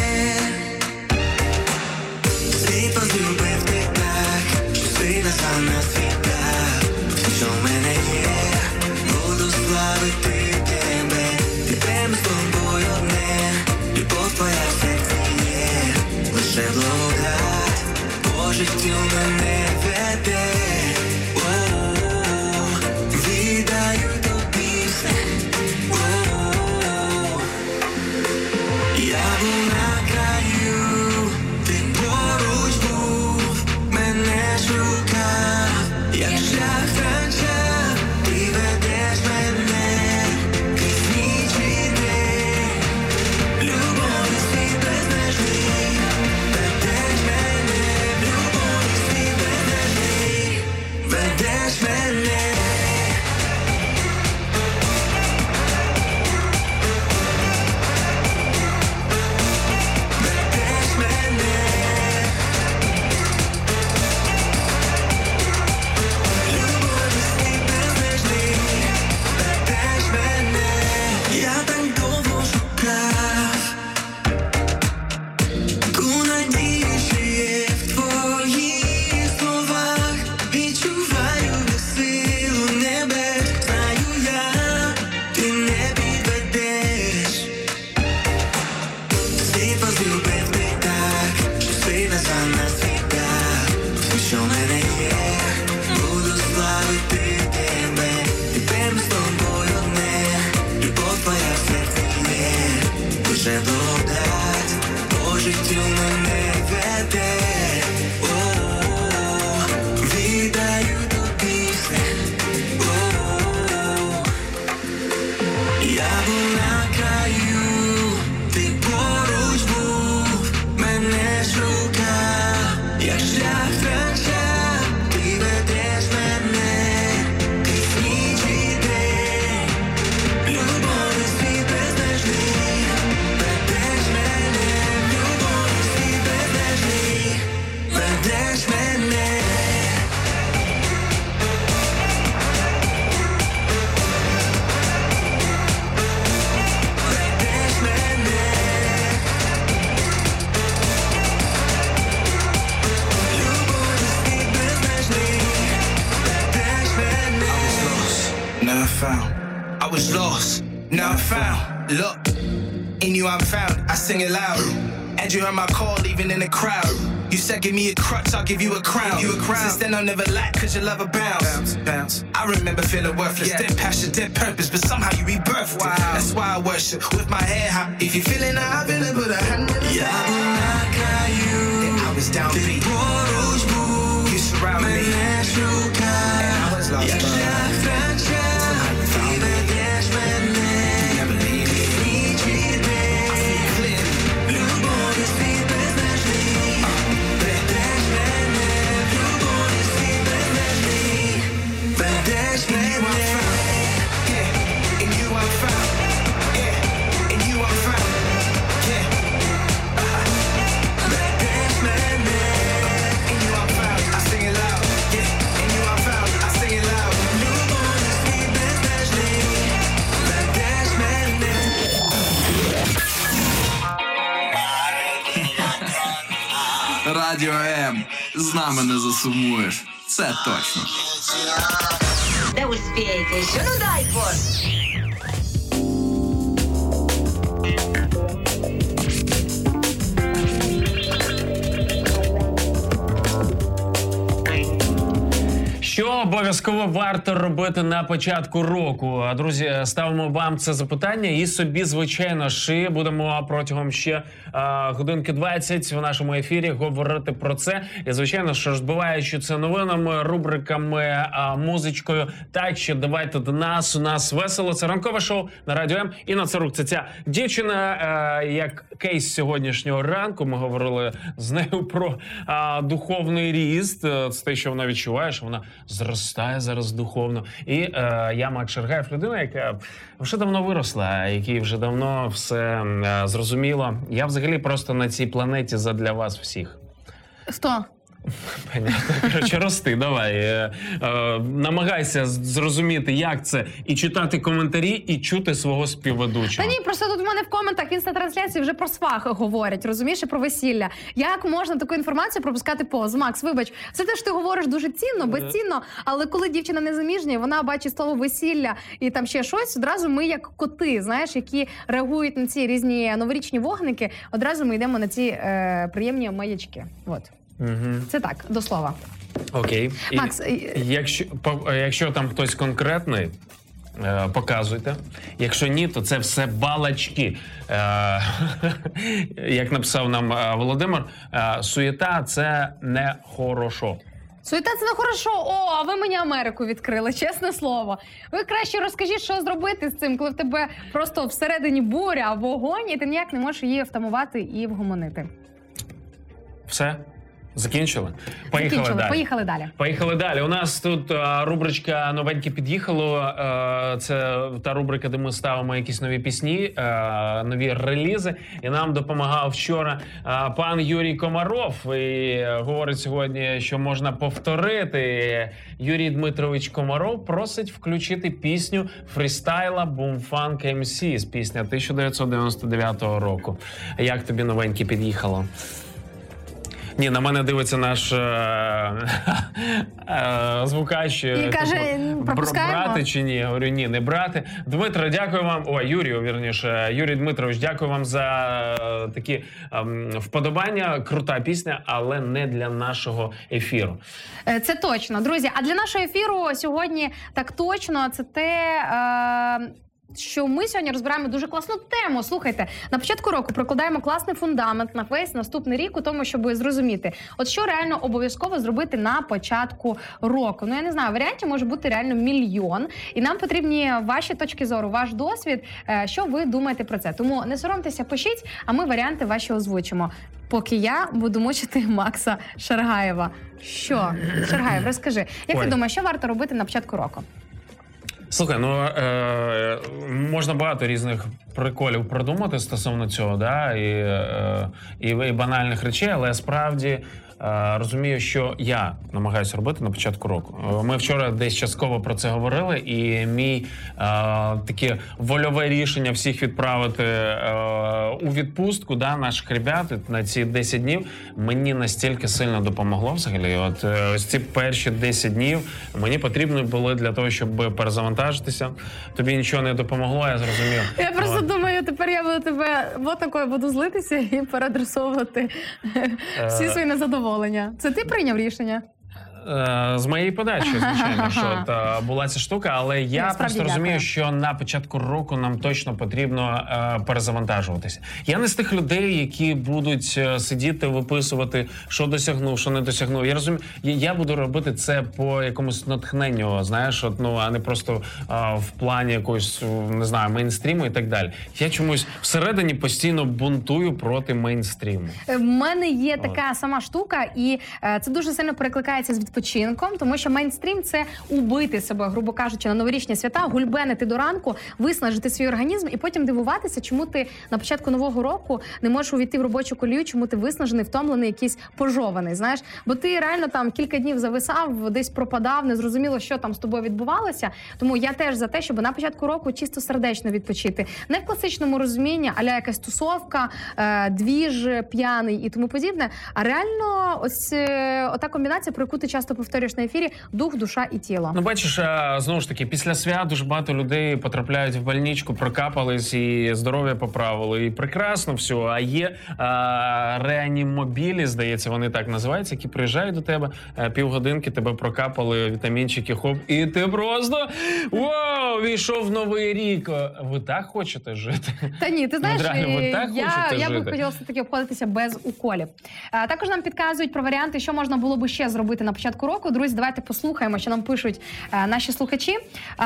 Світ позлюбив ти так, що сина сам на світах. Все, що в мене є, буду славити тебе. Ти прямо з тобою одне, любов твоя в серці є, лише благодать. лише благодать по життю мене веде. О-о-о, віддаю тобі все. О-о-о, я був на краю, ти поруч був, мене шукав, як шлях втрачав, ти ведеш мене, крізь ніч і день, любові світ безмежний, ведеш мене, любові світ безмежний, ведеш мене. Never found. I was lost, now I'm found. Look, in you I'm found. I sing it loud. And you heard my call, even in the crowd. You said give me a crutch, I'll give you a crown. You a crown. Since then I'll never lack, cause your love abounds. Bounce, bounce. I remember feeling worthless, yeah. Dead passion, dead purpose, but somehow you rebirthed wow. It. That's why I worship with my head high. If you feeling how I feel it, put a hand in the sky. Yeah, I was down beat. You surround me. And I was lost, yeah. Радіо М. З нами не засумуєш. Це точно. Да успеете еще, ну дай боже. Що обов'язково варто робити на початку року? Друзі, ставимо вам це запитання і собі, звичайно ж, будемо протягом ще а, годинки двадцять в нашому ефірі говорити про це. І, звичайно, що розбиваючи це новинами, рубриками, а, музичкою. Так що давайте до нас. У нас весело. Це ранкове шоу на Радіо М. Інна Цирук, це ця дівчина, а, як кейс сьогоднішнього ранку. Ми говорили з нею про а, духовний ріст. Це те, що вона відчуває, що вона зростає зараз духовно. І е, я, Макс Шаргаєв, людина, яка вже давно виросла, якій вже давно все е, зрозуміло. Я взагалі просто на цій планеті задля вас всіх. Сто. Понятно. Короче, рости, давай. Е, е, намагайся зрозуміти, як це, і читати коментарі, і чути свого співведучого. Та ні, просто тут в мене в коментах в інстатрансляції вже про свах говорять, розумієш, і про весілля. Як можна таку інформацію пропускати повз? Макс, вибач, це те, що ти говориш дуже цінно, безцінно, але коли дівчина незаміжня, вона бачить слово весілля і там ще щось, одразу ми як коти, знаєш, які реагують на ці різні новорічні вогники, одразу ми йдемо на ці е, приємні маячки. От. Угу. Це так, до слова. Окей. Макс, і, якщо, по, якщо там хтось конкретний, е, показуйте. Якщо ні, то це все балачки. Е, як написав нам е, Володимир, е, суєта – це не хорошо. Суєта – це не хорошо. О, а ви мені Америку відкрили, чесне слово. Ви краще розкажіть, що зробити з цим, коли в тебе просто всередині буря, вогонь, і ти ніяк не можеш її втамувати і вгомонити. Все? Закінчили? Поїхали Закінчили. далі. Поїхали далі. Поїхали далі. У нас тут а, рубричка «Новеньке під'їхало». А, це та рубрика, де ми ставимо якісь нові пісні, а, нові релізи. І нам допомагав вчора а, пан Юрій Комаров. І говорить сьогодні, що можна повторити. Юрій Дмитрович Комаров просить включити пісню фрістайла Boomfunk ем сі з пісня тисяча дев'ятсот дев'яносто дев'ятого року. Як тобі «Новеньке під'їхало»? Ні, на мене дивиться наш е- е- звукач. І каже, пропускаємо? Брати чи ні? Я говорю, ні, не брати. Дмитро, дякую вам. Ой, Юрію, вірніше. Юрій Дмитрович, дякую вам за е- такі е- вподобання. Крута пісня, але не для нашого ефіру. Це точно, друзі. А для нашого ефіру сьогодні так точно це те... Е- що ми сьогодні розбираємо дуже класну тему. Слухайте, на початку року прокладаємо класний фундамент на весь наступний рік у тому, щоб зрозуміти, от що реально обов'язково зробити на початку року. Ну, я не знаю, варіантів може бути реально мільйон. І нам потрібні ваші точки зору, ваш досвід, що ви думаєте про це. Тому не соромтеся, пишіть, а ми варіанти ваші озвучимо. Поки я буду мучити Макса Шаргаєва. Що? Шаргаєв, розкажи, як Ой. ти думаєш, що варто робити на початку року? Слухай, ну е, можна багато різних приколів продумати стосовно цього, да, і, е, і, і банальних речей, але справді е, розумію, що я намагаюся робити на початку року. Ми вчора десь частково про це говорили, і мій е, таке вольове рішення всіх відправити е, у відпустку, да, наших ребят на ці десять днів, мені настільки сильно допомогло взагалі. От е, ось ці перші десять днів мені потрібні були для того, щоб перезавантажитися. Тобі нічого не допомогло, я зрозумів. Я просто От. думаю, тепер я буду тебе от такою буду злитися і переадресовувати всі свої незадоволення. Це ти прийняв рішення? Е, З моєї подачі, звичайно, що та, була ця штука, але я Насправді, просто розумію, дякую. що на початку року нам точно потрібно е, перезавантажуватися. Я не з тих людей, які будуть е, сидіти, виписувати, що досягнув, що не досягнув. Я розумію, я, я буду робити це по якомусь натхненню, знаєш, от, ну, а не просто е, в плані якогось, не знаю, мейнстріму і так далі. Я чомусь всередині постійно бунтую проти мейнстріму. В мене є така сама штука, і е, це дуже сильно перекликається з відпочинком, тому що мейнстрім – це убити себе, грубо кажучи, на новорічні свята, гульбенити до ранку, виснажити свій організм і потім дивуватися, чому ти на початку нового року не можеш увійти в робочу колію, чому ти виснажений, втомлений, якийсь пожований, знаєш. Бо ти реально там кілька днів зависав, десь пропадав, не зрозуміло, що там з тобою відбувалося. Тому я теж за те, щоб на початку року чисто сердечно відпочити. Не в класичному розумінні, аля якась тусовка, е, двіж п'яний і тому подібне, а реально ось е, ота комбінація, про яку ти часто повторюєш на ефірі, дух, душа і тіло. Ну, бачиш, а, знову ж таки, після свят дуже багато людей потрапляють в больничку, прокапались і здоров'я поправили, і прекрасно все. А є а, реанімобілі, здається, вони так називаються, які приїжджають до тебе, а, півгодинки тебе прокапали, вітамінчики, хоп, і ти просто, вау, війшов в новий рік. Ви так хочете жити? Та ні, ти знаєш, Ну, реально, ви так я, хочете я би жити? хотіла все-таки обходитися без уколів. А, також нам підказують про варіанти, що можна було би ще зробити на початку року. Друзі, давайте послухаємо, що нам пишуть а, наші слухачі.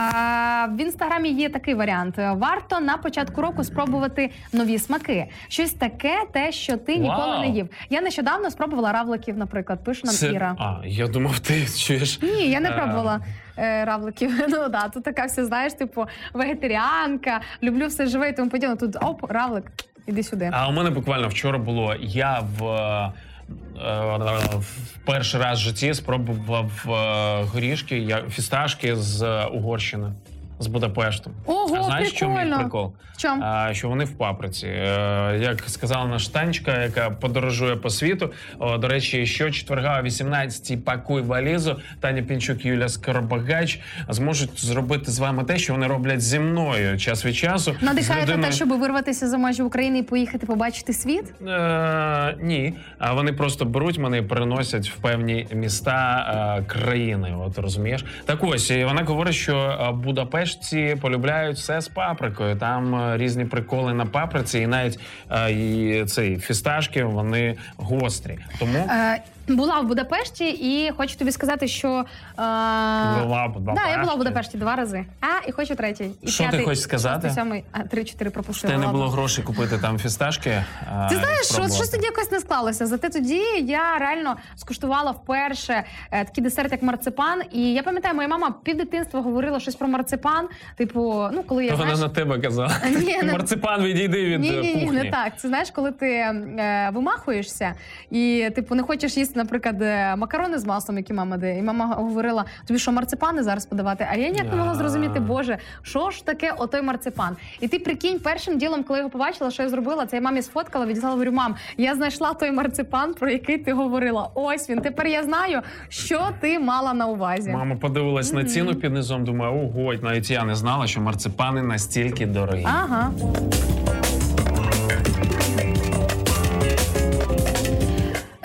А, в Інстаграмі є такий варіант. Варто на початку року спробувати нові смаки. Щось таке, те, що ти ніколи Вау! не їв. Я нещодавно спробувала равликів, наприклад, пише нам Це- Іра. А, я думав, ти чуєш. Ні, я не А, пробувала е, равликів. Ну да, тут така вся, знаєш, типу, вегетаріанка, люблю все живе і тому подібне. Тут оп, равлик, іди сюди. А у мене буквально вчора було, я в, е, в перший раз в житті спробував е, горішки, я- фісташки з Угорщини, з Будапешту. Ого, А знаєш, в чому їх прикольно. прикол? В чому? А, що вони в паприці. Е, як сказала наша Танечка, яка подорожує по світу. О, до речі, щочетверга о вісімнадцятій пакуй валізу. Таня Пінчук, Юля Скоробагач зможуть зробити з вами те, що вони роблять зі мною час від часу. Надихає З на те, людиною- щоб вирватися за межі України і поїхати побачити світ? Е, ні, а вони просто беруть мене і переносять в певні міста е, країни. От розумієш? Так ось, і вона говорить, що е, будапештці полюбляють все з паприкою. Там е, різні приколи на паприці, і навіть е, і цей фісташки вони гострі. Тому Е, була в Будапешті і хочу тобі сказати, що... Е, Була в Будапешті? Да, я була в Будапешті два рази. А, і хочу третій. І Що ти п'ятий, хочеш сказати? шостий, сьомий, а, три-чотири пропустила. те не ладно. було грошей купити там фісташки. е, Ти знаєш, що, спробувати. щось тоді якось не склалося. Зате тоді я реально скуштувала вперше е, такий десерт, як марципан. І я пам'ятаю, моя мама пів дитинства говорила щось про марципан. Типу, ну, коли я, Вона знаєш... на тебе казала. Ні, не- Марципан, відійди від Ні, ні, ні, кухні. не так. Це знаєш, коли ти е, вимахуєшся і типу не хочеш їсти, наприклад, е, макарони з маслом, які мама дає. І мама говорила: тобі що, марципани зараз подавати? А я ніяк не могла зрозуміти, боже, що ж таке отой марципан? І ти прикинь, першим ділом, коли я його побачила, що я зробила, це я мамі сфоткала, відіслала, говорю: мам, я знайшла той марципан, про який ти говорила. Ось він. Тепер я знаю, що ти мала на увазі. Мама подивилась на ціну під низом, думає, ого, навіть я не знала, що марципани настільки дорогі. Ага. Е, Також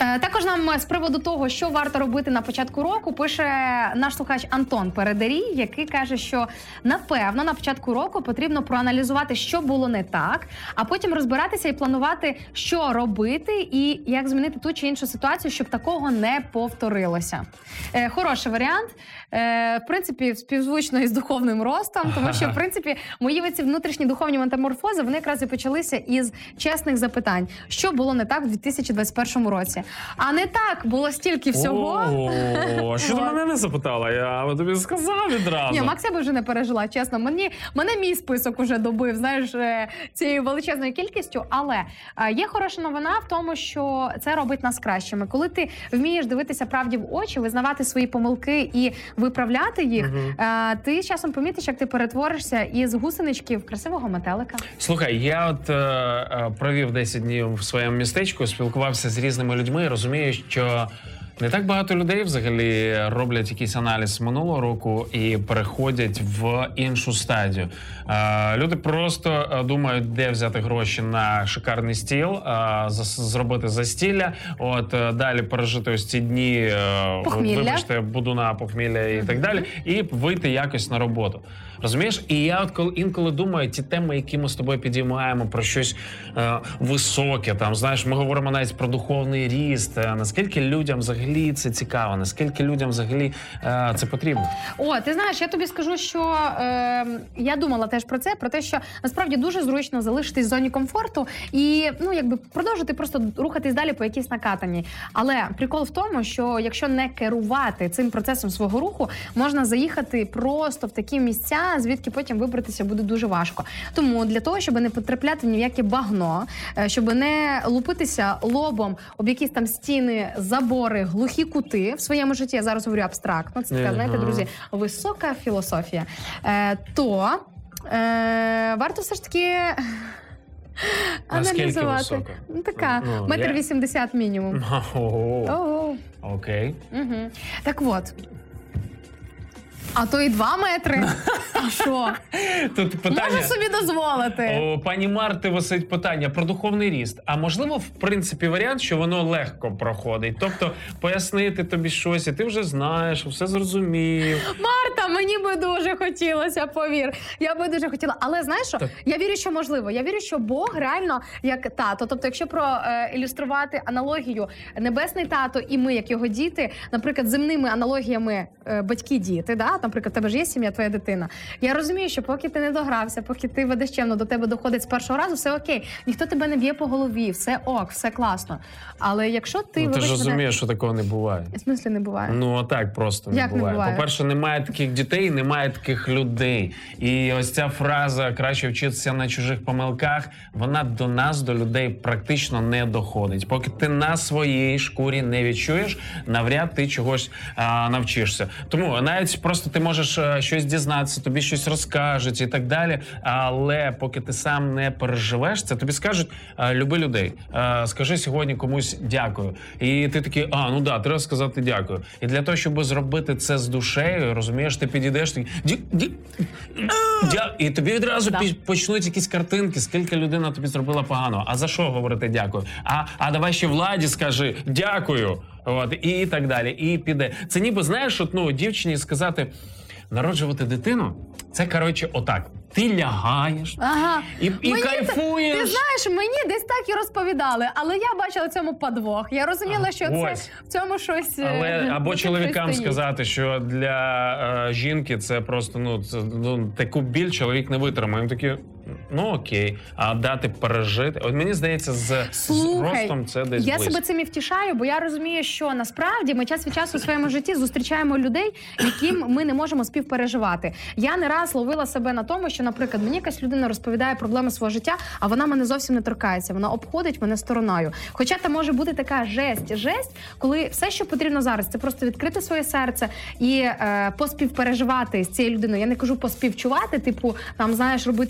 Також нам з приводу того, що варто робити на початку року, пише наш слухач Антон Передарій, який каже, що напевно на початку року потрібно проаналізувати, що було не так, а потім розбиратися і планувати, що робити і як змінити ту чи іншу ситуацію, щоб такого не повторилося. Е, хороший варіант. Е, в принципі, співзвучно із духовним ростом, тому що, в принципі, мої ці внутрішні духовні метаморфози, вони якраз і почалися із чесних запитань. Що було не так в дві тисячі двадцять першому році? А не так, було стільки всього. О, що ти мене не запитала? Я тобі сказав відразу. Ні, Макс, я би вже не пережила, чесно. Мені, мене мій список уже добив, знаєш, цією величезною кількістю. Але є хороша новина в тому, що це робить нас кращими. Коли ти вмієш дивитися правді в очі, визнавати свої помилки і виправляти їх, угу. ти часом помітиш, як ти перетворишся із гусенички в красивого метелика. Слухай, я от е, провів десять днів в своєму містечку, спілкувався з різними людьми і розумію, що не так багато людей взагалі роблять якийсь аналіз минулого року і переходять в іншу стадію. Е, люди просто думають, де взяти гроші на шикарний стіл, е, зробити застілля, от е, далі пережити ось ці дні, е, вибачте, будуна, похмілля і mm-hmm. так далі, і вийти якось на роботу. Розумієш? І я от коли інколи думаю, ті теми, які ми з тобою підіймаємо, про щось е, високе, там, знаєш, ми говоримо навіть про духовний ріст, е, наскільки людям взагалі це цікаво, наскільки людям взагалі е, це потрібно. О, ти знаєш, я тобі скажу, що е, я думала теж про це, про те, що насправді дуже зручно залишитись в зоні комфорту і, ну, якби продовжити просто рухатись далі по якійсь накатанні. Але прикол в тому, що якщо не керувати цим процесом свого руху, можна заїхати просто в такі місця, звідки потім вибратися буде дуже важко. Тому для того, щоб не потрапляти ні в яке багно, щоб не лупитися лобом об якісь там стіни, забори, глухі кути в своєму житті, я зараз говорю абстрактно, це така, ага. знаєте, друзі, висока філософія, е, то е, варто все ж таки аналізувати. Ну, така, ну, метр я... вісімдесят мінімум. Ого. Окей. Угу. Так от, а то і два метри. А що? Тут питання... Можу собі дозволити. О, пані Марти висить питання про духовний ріст. А можливо, в принципі, варіант, що воно легко проходить? Тобто, пояснити тобі щось, і ти вже знаєш, все зрозумів. Марта, мені би дуже хотілося, повір. Я би дуже хотіла. Але знаєш що? Так. Я вірю, що можливо. Я вірю, що Бог реально як тато. Тобто, якщо проілюструвати аналогію, небесний тато і ми, як його діти, наприклад, земними аналогіями е, батьки-діти, да? Наприклад, в тебе ж є сім'я, твоя дитина. Я розумію, що поки ти не догрався, поки ти ведеш чемно, до тебе доходить з першого разу, все окей. Ніхто тебе не б'є по голові, все ок, все класно. Але якщо ти... Ну, ти ж розумієш, мене... що такого не буває. В смислі не буває? Ну, так просто не Як буває. не буває. По-перше, немає таких дітей, немає таких людей. І ось ця фраза «краще вчитися на чужих помилках», вона до нас, до людей, практично не доходить. Поки ти на своїй шкурі не відчуєш, навряд ти чогось а, навчишся. Тому навіть просто ти можеш а, щось дізнатися, тобі щось розкажуть і так далі, але поки ти сам не переживеш це, тобі скажуть, люби людей, скажи сьогодні комусь дякую. І ти такий, а, ну да, треба сказати дякую. І для того, щоб зробити це з душею, розумієш, ти підійдеш, такий, ді, ді, дя... і тобі відразу да. почнуть якісь картинки, скільки людина тобі зробила погано. А за що говорити дякую? А, а давай ще владі скажи дякую. От, і так далі. І піде. Це ніби, знаєш, от, ну, дівчині сказати, народжувати дитину, це, коротше, отак. Ти лягаєш ага. і, і кайфуєш. Ти знаєш, мені десь так і розповідали, але я бачила в цьому подвох. Я розуміла, що це, в цьому щось... Але, або чоловікам щось сказати, що для е, жінки це просто, ну, це, ну, таку біль чоловік не витримає. Він такий, ну окей, а дати пережити. От мені здається, з, Слухай, з ростом це десь я близько. себе цим і втішаю, бо я розумію, що насправді ми час від часу у своєму житті зустрічаємо людей, яким ми не можемо співпереживати. Я не раз ловила себе на тому, що, наприклад, мені якась людина розповідає проблеми свого життя, а вона мене зовсім не торкається, вона обходить мене стороною. Хоча там може бути така жесть, жесть, коли все, що потрібно зараз, це просто відкрити своє серце і е, поспівпереживати з цією людиною. Я не кажу поспівчувати, типу, там, знаєш, робити якісь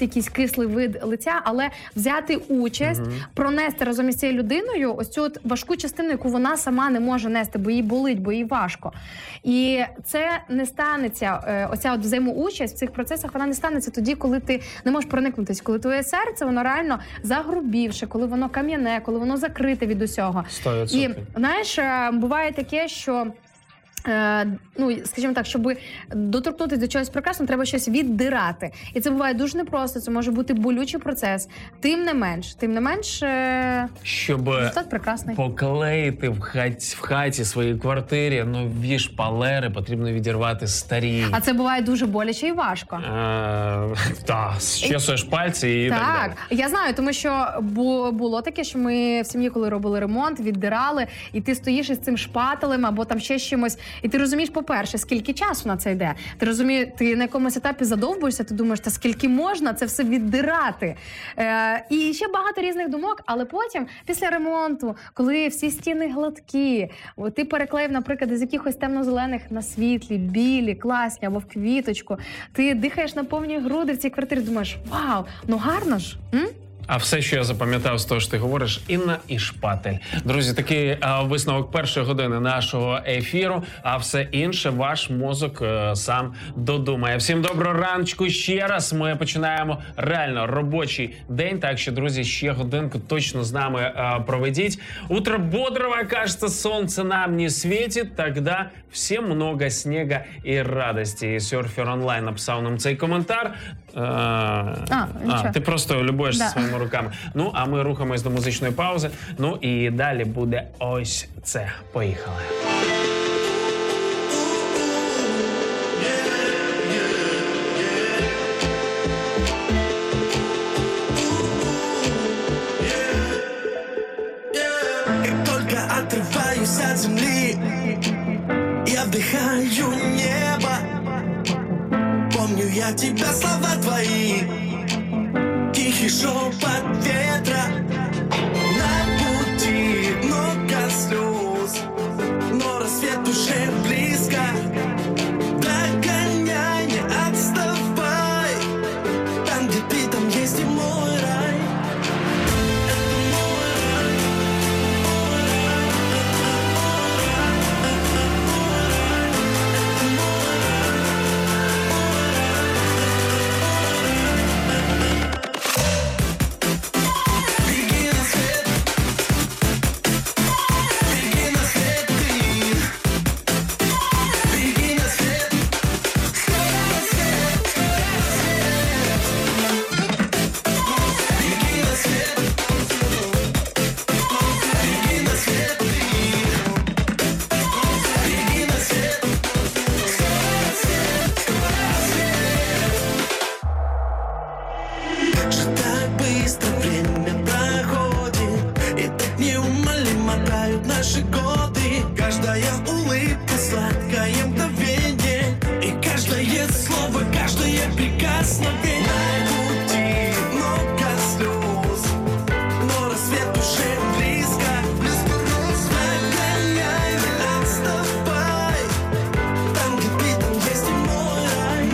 кислий вид лиця, але взяти участь, Мгм. пронести разом із цією людиною ось цю от важку частину, яку вона сама не може нести, бо їй болить, бо їй важко. І це не станеться, е, оця от взаємоучасть в цих процесах, вона не станеться тоді, коли ти не можеш проникнутись, коли твоє серце, воно реально загрубівше, коли воно кам'яне, коли воно закрите від усього. сто відсотків. І, знаєш, е, буває таке, що Е, ну, скажімо так, щоб доторкнутися до чогось прекрасного, треба щось віддирати. І це буває дуже непросто, це може бути болючий процес. Тим не менш, тим не менш, е, Щоб результат прекрасний. поклеїти в хаті, в хаті своїй квартирі нові шпалери, потрібно відірвати старі. А це буває дуже боляче і важко. Е, Та, зчесуєш пальці і так, Так, далі. я знаю, тому що бу- було таке, що ми в сім'ї, коли робили ремонт, віддирали, і ти стоїш із цим шпателем або там ще з чимось, і ти розумієш, по-перше, скільки часу на це йде. Ти розумієш, ти на якомусь етапі задовбуєшся, ти думаєш, та скільки можна це все віддирати. Е, і ще багато різних думок, але потім, після ремонту, коли всі стіни гладкі, от ти переклеїв, наприклад, із якихось темно-зелених на світлі, білі, класні або в квіточку, ти дихаєш на повні груди в цій квартирі, думаєш, вау, ну гарно ж, м? А все, що я запам'ятав з того, що ти говориш, Інна і шпатель. Друзі, такий а, висновок першої години нашого ефіру, а все інше ваш мозок а, сам додумає. Всім доброго раночку ще раз. Ми починаємо реально робочий день, так що, друзі, ще годинку точно з нами а, проведіть. Утро бодрого, кажется, солнце нам не светит, тогда всем много снега и радости. І Серфер онлайн написав нам цей коментар. А, А, нічого. ти просто любуєшся Да. своїми руками. Ну, а ми рухаємось до музичної паузи. Ну і далі буде ось це. Поїхали. Как только отрываюсь от земли, я вдыхаю небо. Помню я тебя, слова твои, тихий шепот ветра. На пути много слез, но рассвет уже близко. Догоняй, не отставай, там, где ты, там есть и мой рай. Же так быстро время проходит, и так неумолимо тают наши годы. Каждая улыбка, сладкое мгновение, и каждое слово, каждое прикосновение. На пути много слез, но рассвет уже близко. Догоняй, не отставай, там, где ты, там есть и мой рай.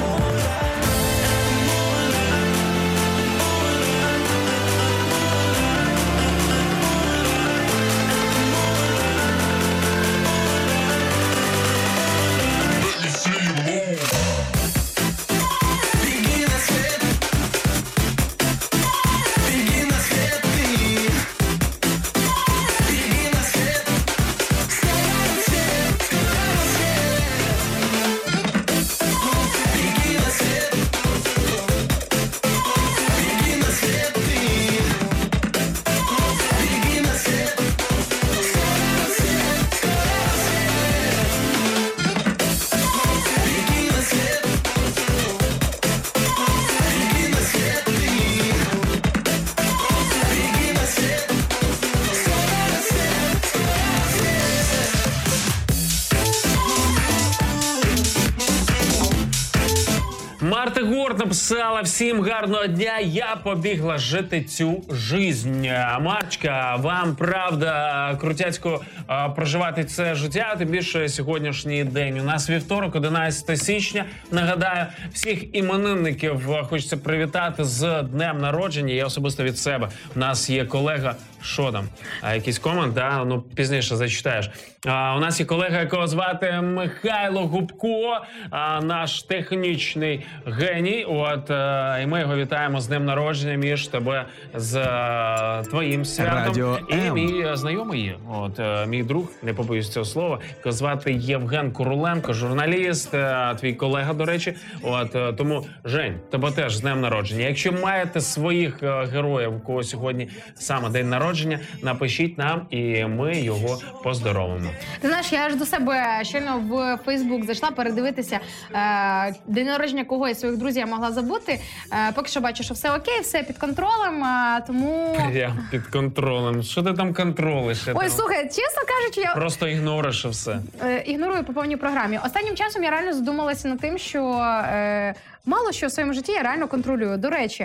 написала: всім гарного дня, я побігла жити цю жизнь. Марчка, вам правда крутяцько е, проживати це життя, тим більше сьогоднішній день. У нас вівторок, одинадцяте січня. Нагадаю, всіх іменинників хочеться привітати з днем народження. Я особисто від себе. У нас є колега. Що там? А, якийсь комент, да? Ну, пізніше зачитаєш. А, у нас є колега, якого звати Михайло Губко, а, наш технічний геній. От, а, і ми його вітаємо з днем народження, між тебе з а, твоїм святом. Радіо І М. мій а, знайомий, от, а, мій друг, не побоюсь цього слова, якого звати Євген Куруленко, журналіст, а, твій колега, до речі. От, а, тому, Жень, тебе теж з днем народження. Якщо маєте своїх а, героїв, у кого сьогодні саме день народження, напишіть нам, і ми його поздоровимо. Ти знаєш, я аж до себе щойно в Фейсбук зайшла передивитися е, день народження когось із своїх друзів я могла забути. Е, поки що бачу, що все окей, все під контролем, е, тому... Прям під контролем. Що ти там контролиш? Ой, там... слухай, чесно кажучи, я... Просто ігнориш і все. Е, ігнорую по повній програмі. Останнім часом я реально задумалася над тим, що... Е, Мало що в своєму житті я реально контролюю. До речі,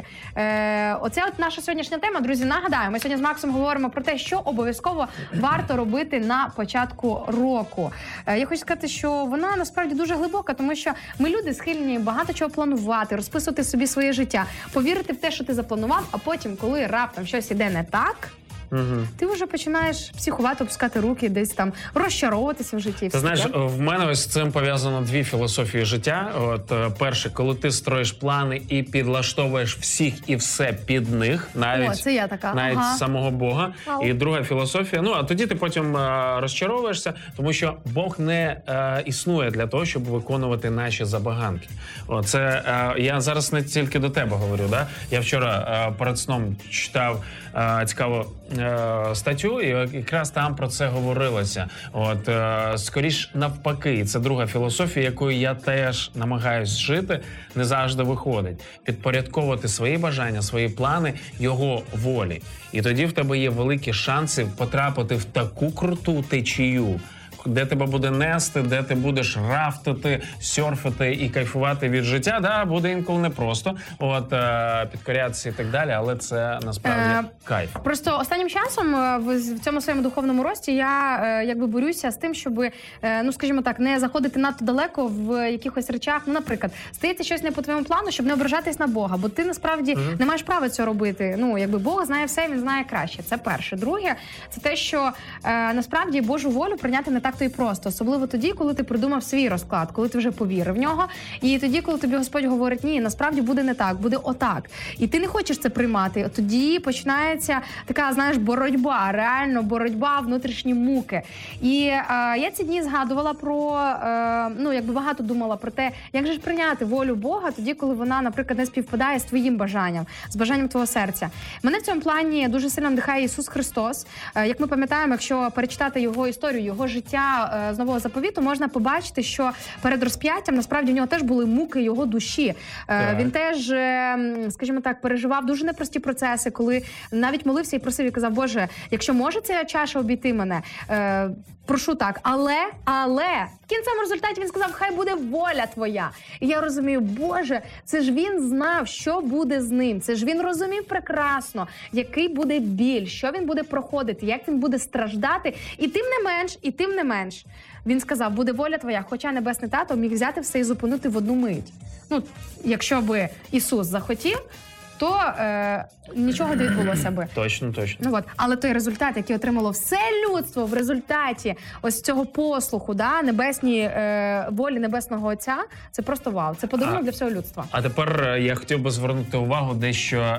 е, оце от наша сьогоднішня тема. Друзі, нагадаю, ми сьогодні з Максом говоримо про те, що обов'язково варто робити на початку року. Е, я хочу сказати, що вона насправді дуже глибока, тому що ми люди схильні багато чого планувати, розписувати собі своє життя, повірити в те, що ти запланував, а потім, коли раптом щось іде не так, Угу. ти вже починаєш психувати, опускати руки, десь там розчаровуватися в житті. Ти знаєш, в мене ось з цим пов'язано дві філософії життя. От перше, коли ти строїш плани і підлаштовуєш всіх і все під них, навіть, О, це я така. навіть Ага. самого Бога. Ау. І друга філософія, ну а тоді ти потім е, розчаровуєшся, тому що Бог не е, існує для того, щоб виконувати наші забаганки. О, це е, я зараз не тільки до тебе говорю. Да? Я вчора е, перед сном читав е, цікаву е, статтю, і якраз там про це говорилося. От е, скоріш навпаки, це друга філософія, якою я теж намагаюсь жити, не завжди виходить. Підпорядковувати свої бажання, свої плани його волі. І тоді в тебе є великі шанси потрапити в таку круту течію, де тебе буде нести, де ти будеш рафтити, серфити і кайфувати від життя. Да, буде інколи непросто, от, е, підкорятися і так далі, але це насправді Е, кайф. Просто останнім часом е, в, в цьому своєму духовному рості я е, якби борюся з тим, щоб, е, ну скажімо так, не заходити надто далеко в якихось речах. Ну, наприклад, стається щось не по твоєму плану, щоб не ображатись на Бога, бо ти насправді Мгм. не маєш права цього робити. Ну, якби Бог знає все, він знає краще. Це перше. Друге, це те, що е, насправді Божу волю прийняти не так то і просто, особливо тоді, коли ти придумав свій розклад, коли ти вже повірив в нього, і тоді, коли тобі Господь говорить, ні, насправді буде не так, буде отак. І ти не хочеш це приймати. Тоді починається така, знаєш, боротьба, реально боротьба, внутрішні муки. І е, я ці дні згадувала про, е, ну, якби багато думала про те, як же ж прийняти волю Бога тоді, коли вона, наприклад, не співпадає з твоїм бажанням, з бажанням твого серця. Мене в цьому плані дуже сильно надихає Ісус Христос. Е, як ми пам'ятаємо, якщо перечитати його історію, його життя е, з Нового Заповіту, можна побачити, що перед розп'яттям насправді в нього теж були муки його душі. Е, Так. він теж, е, скажімо так, переживав дуже непрості процеси, коли навіть молився і просив, і казав, Боже, якщо може ця чаша обійти мене, е, прошу так, але, але, в кінцевому результаті він сказав, хай буде воля твоя. І я розумію, Боже, це ж він знав, що буде з ним, це ж він розумів прекрасно, який буде біль, що він буде проходити, як він буде страждати, і тим не менш, і тим не менш, він сказав, буде воля твоя, хоча Небесний Тато міг взяти все і зупинити в одну мить. Ну, якщо би Ісус захотів, то е, нічого не відбулося би. Точно, точно. Ну от, але той результат, який отримало все людство в результаті ось цього послуху, да, небесній е, волі Небесного Отця, це просто вау. Це подарунок А- для всього людства. А тепер е, я хотів би звернути увагу дещо е,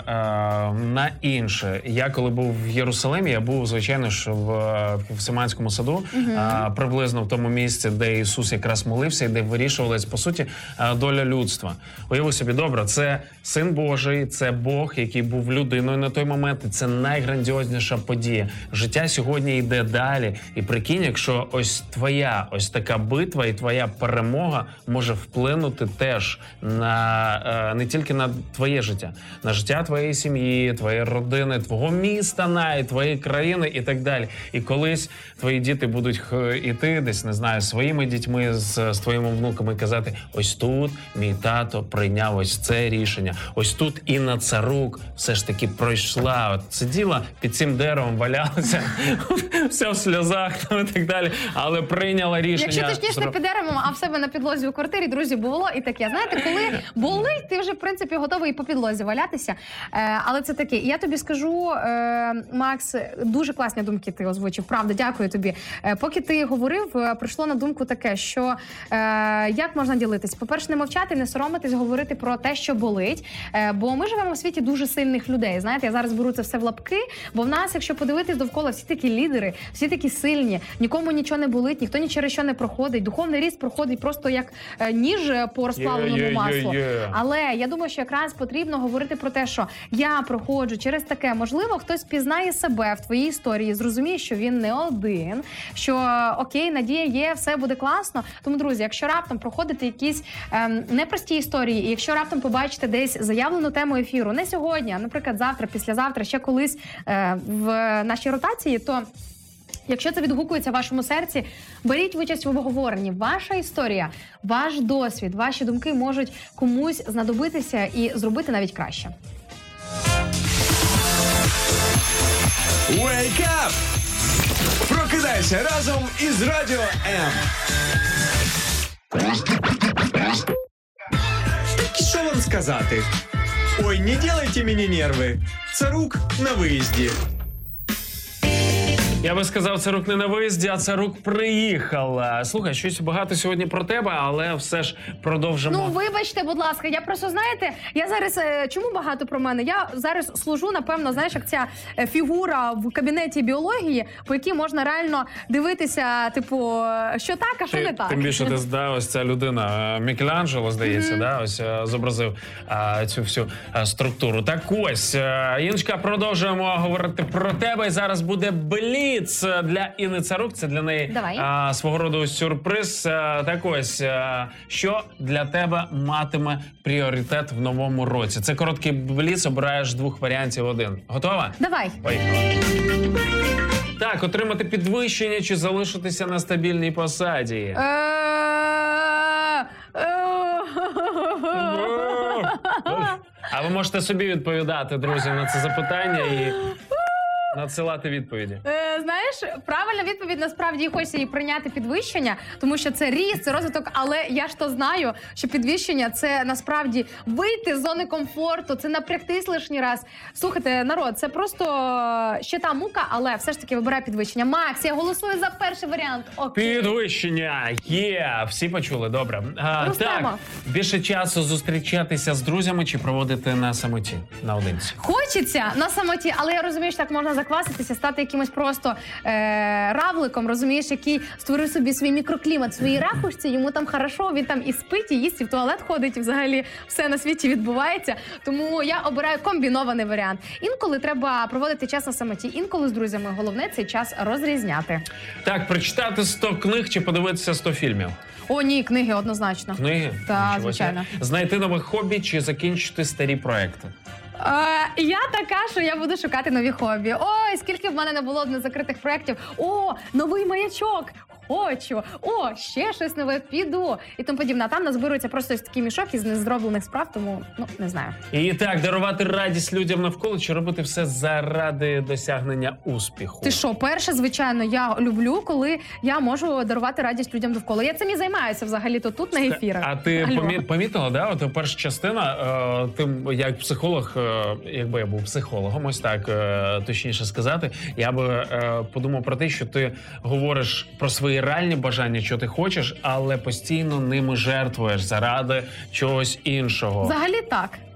на інше. Я коли був в Єрусалимі, я був, звичайно ж, в, е, в Семанському саду, е, приблизно в тому місці, де Ісус якраз молився і де вирішувалась, по суті, е, доля людства. Уяви собі, добре, це Син Божий, це це Бог, який був людиною на той момент, і це найграндіозніша подія. Життя сьогодні йде далі. І прикинь, якщо ось твоя ось така битва і твоя перемога може вплинути теж на е, не тільки на твоє життя, на життя твоєї сім'ї, твоєї родини, твого міста, навіть твоєї країни і так далі. І колись твої діти будуть іти десь, не знаю, своїми дітьми, з, з твоїми внуками і казати: ось тут мій тато прийняв ось це рішення, ось тут Інна Царук все ж таки пройшла, от сиділа під цим деревом, валялася, все в сльозах і так далі, але прийняла рішення. Якщо точніше не під деревом, а в себе на підлозі у квартирі, друзі, було і таке. Знаєте, коли болить, ти вже, в принципі, готовий і по підлозі валятися. Е, але це таке. І я тобі скажу, е, Макс, дуже класні думки ти озвучив. Правда, дякую тобі. Е, поки ти говорив, е, прийшло на думку таке, що е, як можна ділитись? По-перше, не мовчати, не соромитись, говорити про те, що болить. Е, бо ми живемо в світі дуже сильних людей. Знаєте, я зараз беру це все в лапки, бо в нас, якщо подивитись довкола, всі такі лідери, всі такі сильні, нікому нічого не болить, ніхто ні через що не проходить. Духовний ріст проходить просто як е, ніж по розплавленому yeah, yeah, маслу. yeah, yeah. Але я думаю, що якраз потрібно говорити про те, що я проходжу через таке. Можливо, хтось пізнає себе в твоїй історії, зрозуміє, що він не один, що окей, надія є, все буде класно. Тому, друзі, якщо раптом проходите якісь ем, непрості історії, і якщо раптом побачите десь заявлену тему ефіру, не сьогодні, а, наприклад, завтра, післязавтра, ще колись е, в нашій ротації, то якщо це відгукується в вашому серці, беріть участь в обговоренні. Ваша історія, ваш досвід, ваші думки можуть комусь знадобитися і зробити навіть краще. Wake up! Прокидайся разом із Радіо М. Що вам сказати? Ой, не делайте мені нерви. Царук на виїзді. Я би сказав, Царук не на виїзді, а Царук приїхав. Слухай, щось багато сьогодні про тебе, але все ж продовжимо. Ну, вибачте, будь ласка, я просто, знаєте, я зараз, е, чому багато про мене? Я зараз служу, напевно, знаєш, як ця е, фігура в кабінеті біології, по якій можна реально дивитися, типу, що так, а що Ти, не так. Тим більше ти, да, ось ця людина, Мікеланджело, здається, mm-hmm. да, ось зобразив а, цю всю а, структуру. Так ось, а, Іночка, продовжуємо говорити про тебе, і зараз буде блін. Це для Інни Царук, це для неї а, свого роду сюрприз. А, так ось, а, що для тебе матиме пріоритет в новому році? Це короткий бліц, обираєш двох варіантів один. Готова? Давай. Поїхали. Так, отримати підвищення чи залишитися на стабільній посаді? А ви можете собі відповідати, друзі, на це запитання і надсилати відповіді. Е, знаєш, правильна відповідь, насправді, хочеться її прийняти підвищення, тому що це ріст, це розвиток, але я ж то знаю, що підвищення – це насправді вийти з зони комфорту, це напрягтись лишній раз. Слухайте, народ, це просто ще та мука, але все ж таки вибирай підвищення. Макс, я голосую за перший варіант. Окей. Підвищення є! Всі почули, добре. А, так, більше часу зустрічатися з друзями чи проводити на самоті, наодинці? Хочеться на самоті, але я розумію, що так можна закваситися, стати якимось просто е- равликом, розумієш, який створив собі свій мікроклімат в своїй ракушці, йому там хорошо, він там і спить, і їсть, і в туалет ходить, і взагалі все на світі відбувається. Тому я обираю комбінований варіант. Інколи треба проводити час на самоті, інколи з друзями. Головне цей час розрізняти. Так, прочитати сто книг чи подивитися сто фільмів? О, ні, книги однозначно. Книги? Так, звичайно. Знайти нове хобі чи закінчити старі проекти? Е, я така, що я буду шукати нові хобі. Ой, скільки в мене не було незакритих проєктів. О, новий маячок. Хочу. О, ще щось нове, піду. І тому подібне. А там назбирується просто такий мішок із незроблених справ, тому, ну, не знаю. І так, дарувати радість людям навколо чи робити все заради досягнення успіху? Ти що, перше, звичайно, я люблю, коли я можу дарувати радість людям довкола. Я цим і займаюся взагалі-то тут на ефірах. А ти помі- помітила, да? От перша частина, е, ти як психолог, е, якби я був психологом, ось так, е, точніше сказати, я би е, подумав про те, що ти говориш про свої реальні бажання, що ти хочеш, але постійно ними жертвуєш заради чогось іншого. Взагалі так.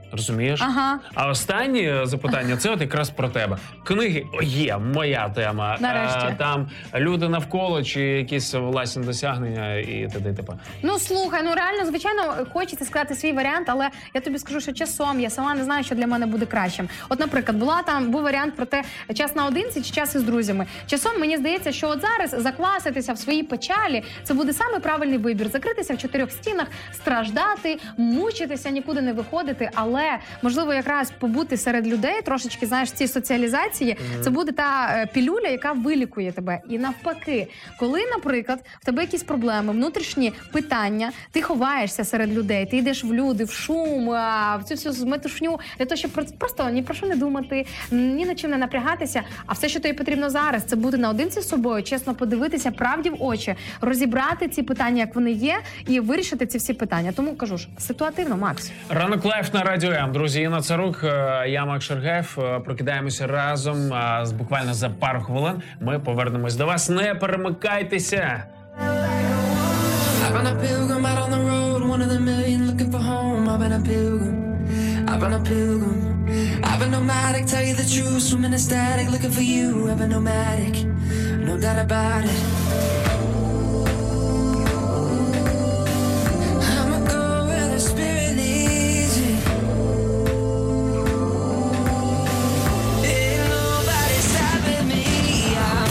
Розумієш? Ага. А останнє запитання, це от якраз про тебе. Книги, о, є, моя тема. Нарешті. А, там люди навколо чи якісь власні досягнення і т.д. т.п. Ну, слухай, ну реально, звичайно, хочеться сказати свій варіант, але я тобі скажу, що часом я сама не знаю, що для мене буде кращим. От, наприклад, була там, був варіант про те, час наодинці чи час із друзями. Часом мені здається, що от зараз закваситися в своїй печалі, це буде саме правильний вибір. Закритися в чотирьох стінах, страждати, мучитися, нікуди не виходити, але Але, можливо, якраз побути серед людей, трошечки, знаєш, ці соціалізації, mm-hmm. це буде та е, пілюля, яка вилікує тебе. І навпаки, коли, наприклад, в тебе якісь проблеми, внутрішні питання, ти ховаєшся серед людей, ти йдеш в люди, в шум, а, в цю всю метушню, для того, щоб просто ні про що не думати, ні на чим не напрягатися. А все, що тобі потрібно зараз, це бути наодинці з собою, чесно подивитися правді в очі, розібрати ці питання, як вони є, і вирішити ці всі питання. Тому кажу ж, ситуативно, Макс. Ранок лайф на Радіо М. Друзі, Інна Царук, я Макс Шергеєв. Прокидаємося разом. Буквально за пару хвилин ми повернемось до вас. Не перемикайтеся! I've been a pilgrim out on the road, one of the million looking for home. I've been a pilgrim, I've been a pilgrim. I've been nomadic, tell you the truth, swimming in static, looking for you. I've been nomadic, no doubt about it. I'ma go where the spirit leads me. Ain't nobody stopping me. I'm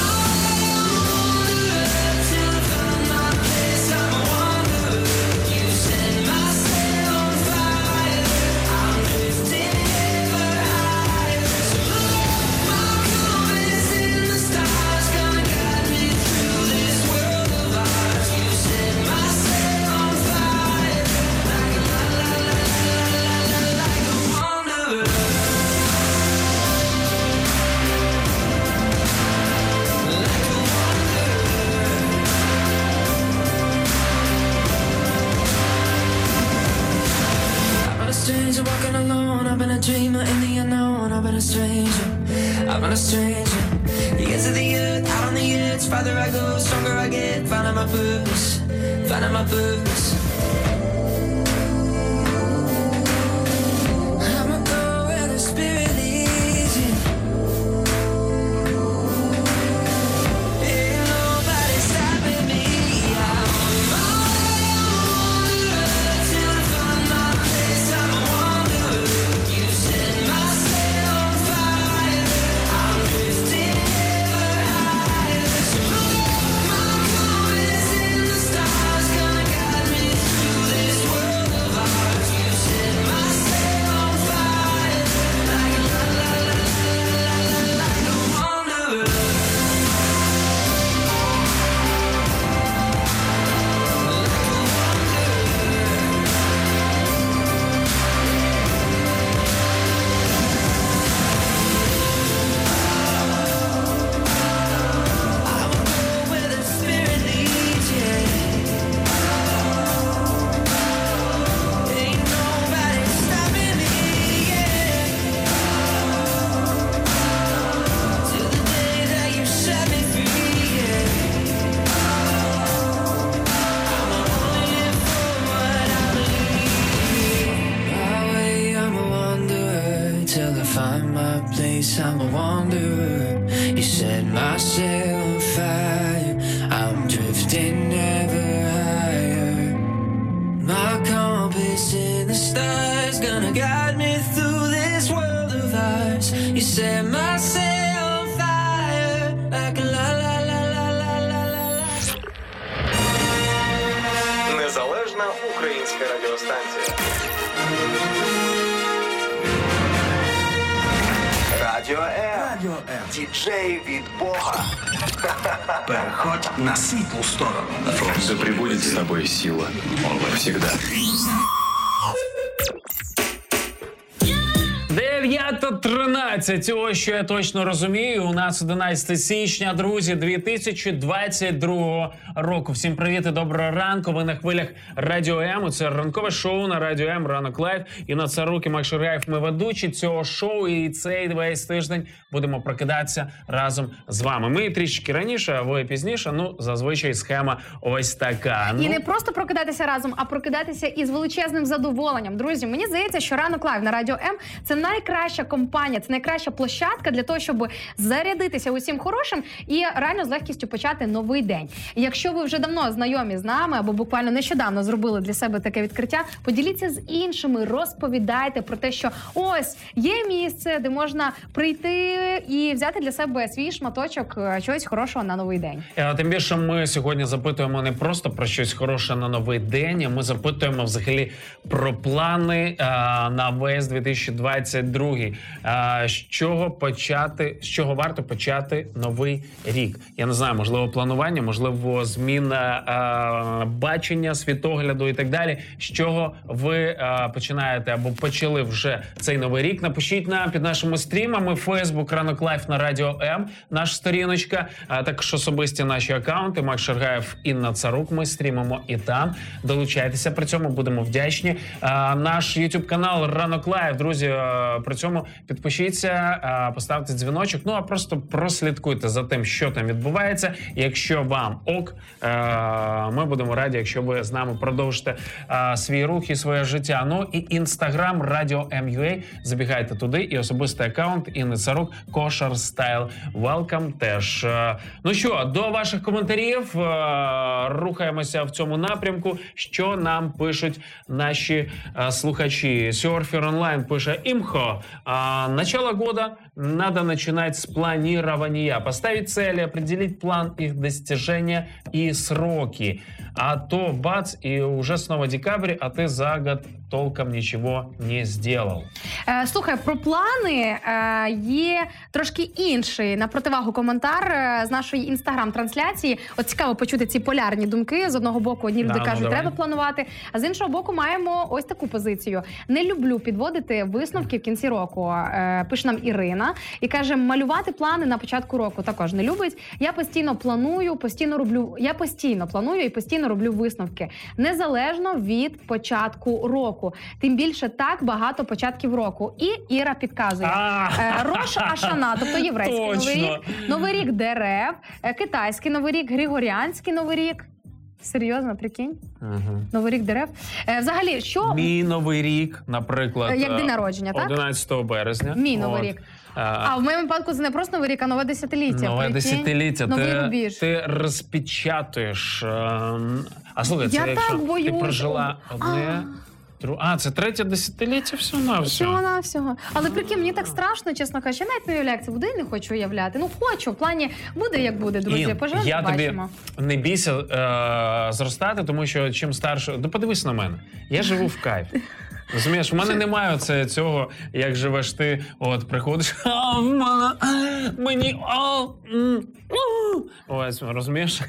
stranger walking alone. I've been a dreamer in the unknown. I've been a stranger, I've been a stranger. The ends of the earth, out on the edge. Farther I go, stronger I get. Finding my purpose, finding my purpose. I'ma go where the spirit leads you. Ain't nobody stopping me. I'm on my way till I find my place. I'm a wanderer. You set my sail on fire. I'm drifting ever higher. So my compass in the stars gonna guide me through this world of ours. You set my sail on fire like a la la la la la la like a wanderer. Where the spirit leads you. Ain't nobody stopping me, yeah. Till the day that you set me free, yeah. I'ma only live for what I believe. My way, I'm a wanderer till I find my place. I'm a wanderer. You set my sail on fire. I'm drifting ever higher. My compass in the stars gonna guide me through this world of ours. You set my sail on fire like a la la la la la la la la. Незалежна українська радіостанція. Радіо М. Діджей від Бога. Переходь на світлу сторону. Да пребудет с тобой сила. Всегда. дев'ята тринадцять. Ось що я точно розумію. У нас одинадцяте січня, друзі, дві тисячі двадцять другого року. Всім привіт і доброго ранку. Ви на хвилях Радіо М. Це ранкове шоу на Радіо М «Ранок Лайв». І на Царук і Макс Шаргаєв ми ведучі цього шоу. І цей весь тиждень будемо прокидатися разом з вами. Ми трішки раніше, а ви пізніше. Ну, зазвичай схема ось така. І ну... не просто прокидатися разом, а прокидатися із величезним задоволенням. Друзі, мені здається, що «Ранок Лайв» на Радіо М – це найкраща компанія, це найкраща площадка для того, щоб зарядитися усім хорошим і реально з легкістю почати новий день. І якщо ви вже давно знайомі з нами або буквально нещодавно зробили для себе таке відкриття, поділіться з іншими, розповідайте про те, що ось є місце, де можна прийти і взяти для себе свій шматочок чогось хорошого на новий день. А тим більше ми сьогодні запитуємо не просто про щось хороше на новий день, а ми запитуємо взагалі про плани а, на весь дві тисячі двадцять другий. А, з чого почати, з чого варто почати новий рік? Я не знаю, можливо, планування, можливо, зміна а, бачення, світогляду і так далі. З чого ви а, починаєте або почали вже цей новий рік? Напишіть нам під нашими стрімами Facebook «Ранок Лайв» на Радіо М, наша сторіночка, а також особисті наші акаунти Макс Шаргаєв, Інна Царук. Ми стрімимо і там. Долучайтеся, при цьому будемо вдячні. А, наш YouTube канал «Ранок Лайв», друзі, а, при цьому підпишіться, а, поставте дзвіночок, ну а просто прослідкуйте за тим, що там відбувається. Якщо вам ок, а, ми будемо раді, якщо ви з нами продовжите а, свій рух і своє життя. Ну і інстаграм Радіо М.ua, забігайте туди, і особистий акаунт Інни Царук Кошар Стайл. Welcome теж. А, ну що, до ваших коментарів, а, рухаємося в цьому напрямку. Що нам пишуть наші а, слухачі? Серфер онлайн пише: «Имхо, а, начало года надо начинать с планирования, поставить цели, определить план их достижения и сроки. А то бац, и уже снова декабрь, а ты за год толком нічого не зробив». Е, слухай, про плани е, є трошки інший на противагу коментар е, з нашої інстаграм-трансляції. От цікаво почути ці полярні думки. З одного боку, одні люди да, кажуть, ну, треба планувати, а з іншого боку, маємо ось таку позицію. Не люблю підводити висновки в кінці року. Е, пише нам Ірина і каже, малювати плани на початку року також не любить. Я постійно планую, постійно роблю, я постійно планую і постійно роблю висновки. Незалежно від початку року. Тим більше так багато початків року. І Іра підказує. Е, Рош Ашана, тобто єврейський новий рік, новий рік дерев, е, китайський новий рік, григоріанський новий рік. Серйозно, прикинь? Угу. Новий рік дерев. Е, взагалі, що... Мій новий рік, наприклад, як день народження, так? одинадцятого березня. Мій новий От. рік. А в моєму випадку це не просто новий рік, а нове десятиліття. Нове прикинь? десятиліття. Новий ти, рубіж. ти розпечатуєш. Ем... А слухай, це Я якщо так боюсь. ти прожила одне... Дру... А, це третє десятиліття всього-навсього. Всього-навсього. Але прикинь, мені так страшно, чесно кажучи. Я навіть не уявляю, як це буде, і не хочу уявляти. Ну, хочу. В плані буде, як буде, друзі. І Поживемо, я побачимо. тобі не бійся е- зростати, тому що чим старше... Ну, подивись на мене. Я живу в кайф. Розумієш, в мене немає оце, цього, як живеш ти, от, приходиш, а, в мене, мені, а, м, а. Ось, розумієш?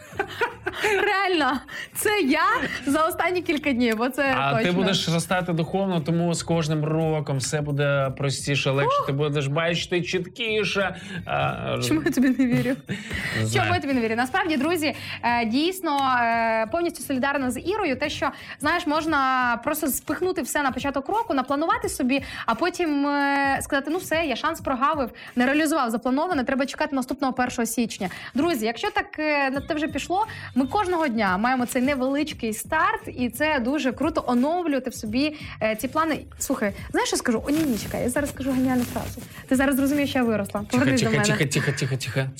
Реально, це я за останні кілька днів, оце А точно. ти будеш зростати духовно, тому з кожним роком все буде простіше, легше, ти будеш бачити чіткіше. А, Чому я тобі не вірю? Не знаю. Чому я тобі не вірю? Насправді, друзі, е, дійсно е, повністю солідарна з Ірою. Те, що, знаєш, можна просто спихнути все на початок року, напланувати собі, а потім е, сказати, ну все, я шанс прогавив, не реалізував заплановане, треба чекати наступного першого січня. Друзі, якщо так е, на те вже пішло, ми кожного дня маємо цей невеличкий старт, і це дуже круто оновлювати в собі е, ці плани. Слухай, знаєш, що скажу? О, ні, ні, чекай, я зараз скажу геніальну фразу. Ти зараз зрозумієш, що я виросла. Повернись до мене. Тихо, тихо, тихо, тихо, тихо.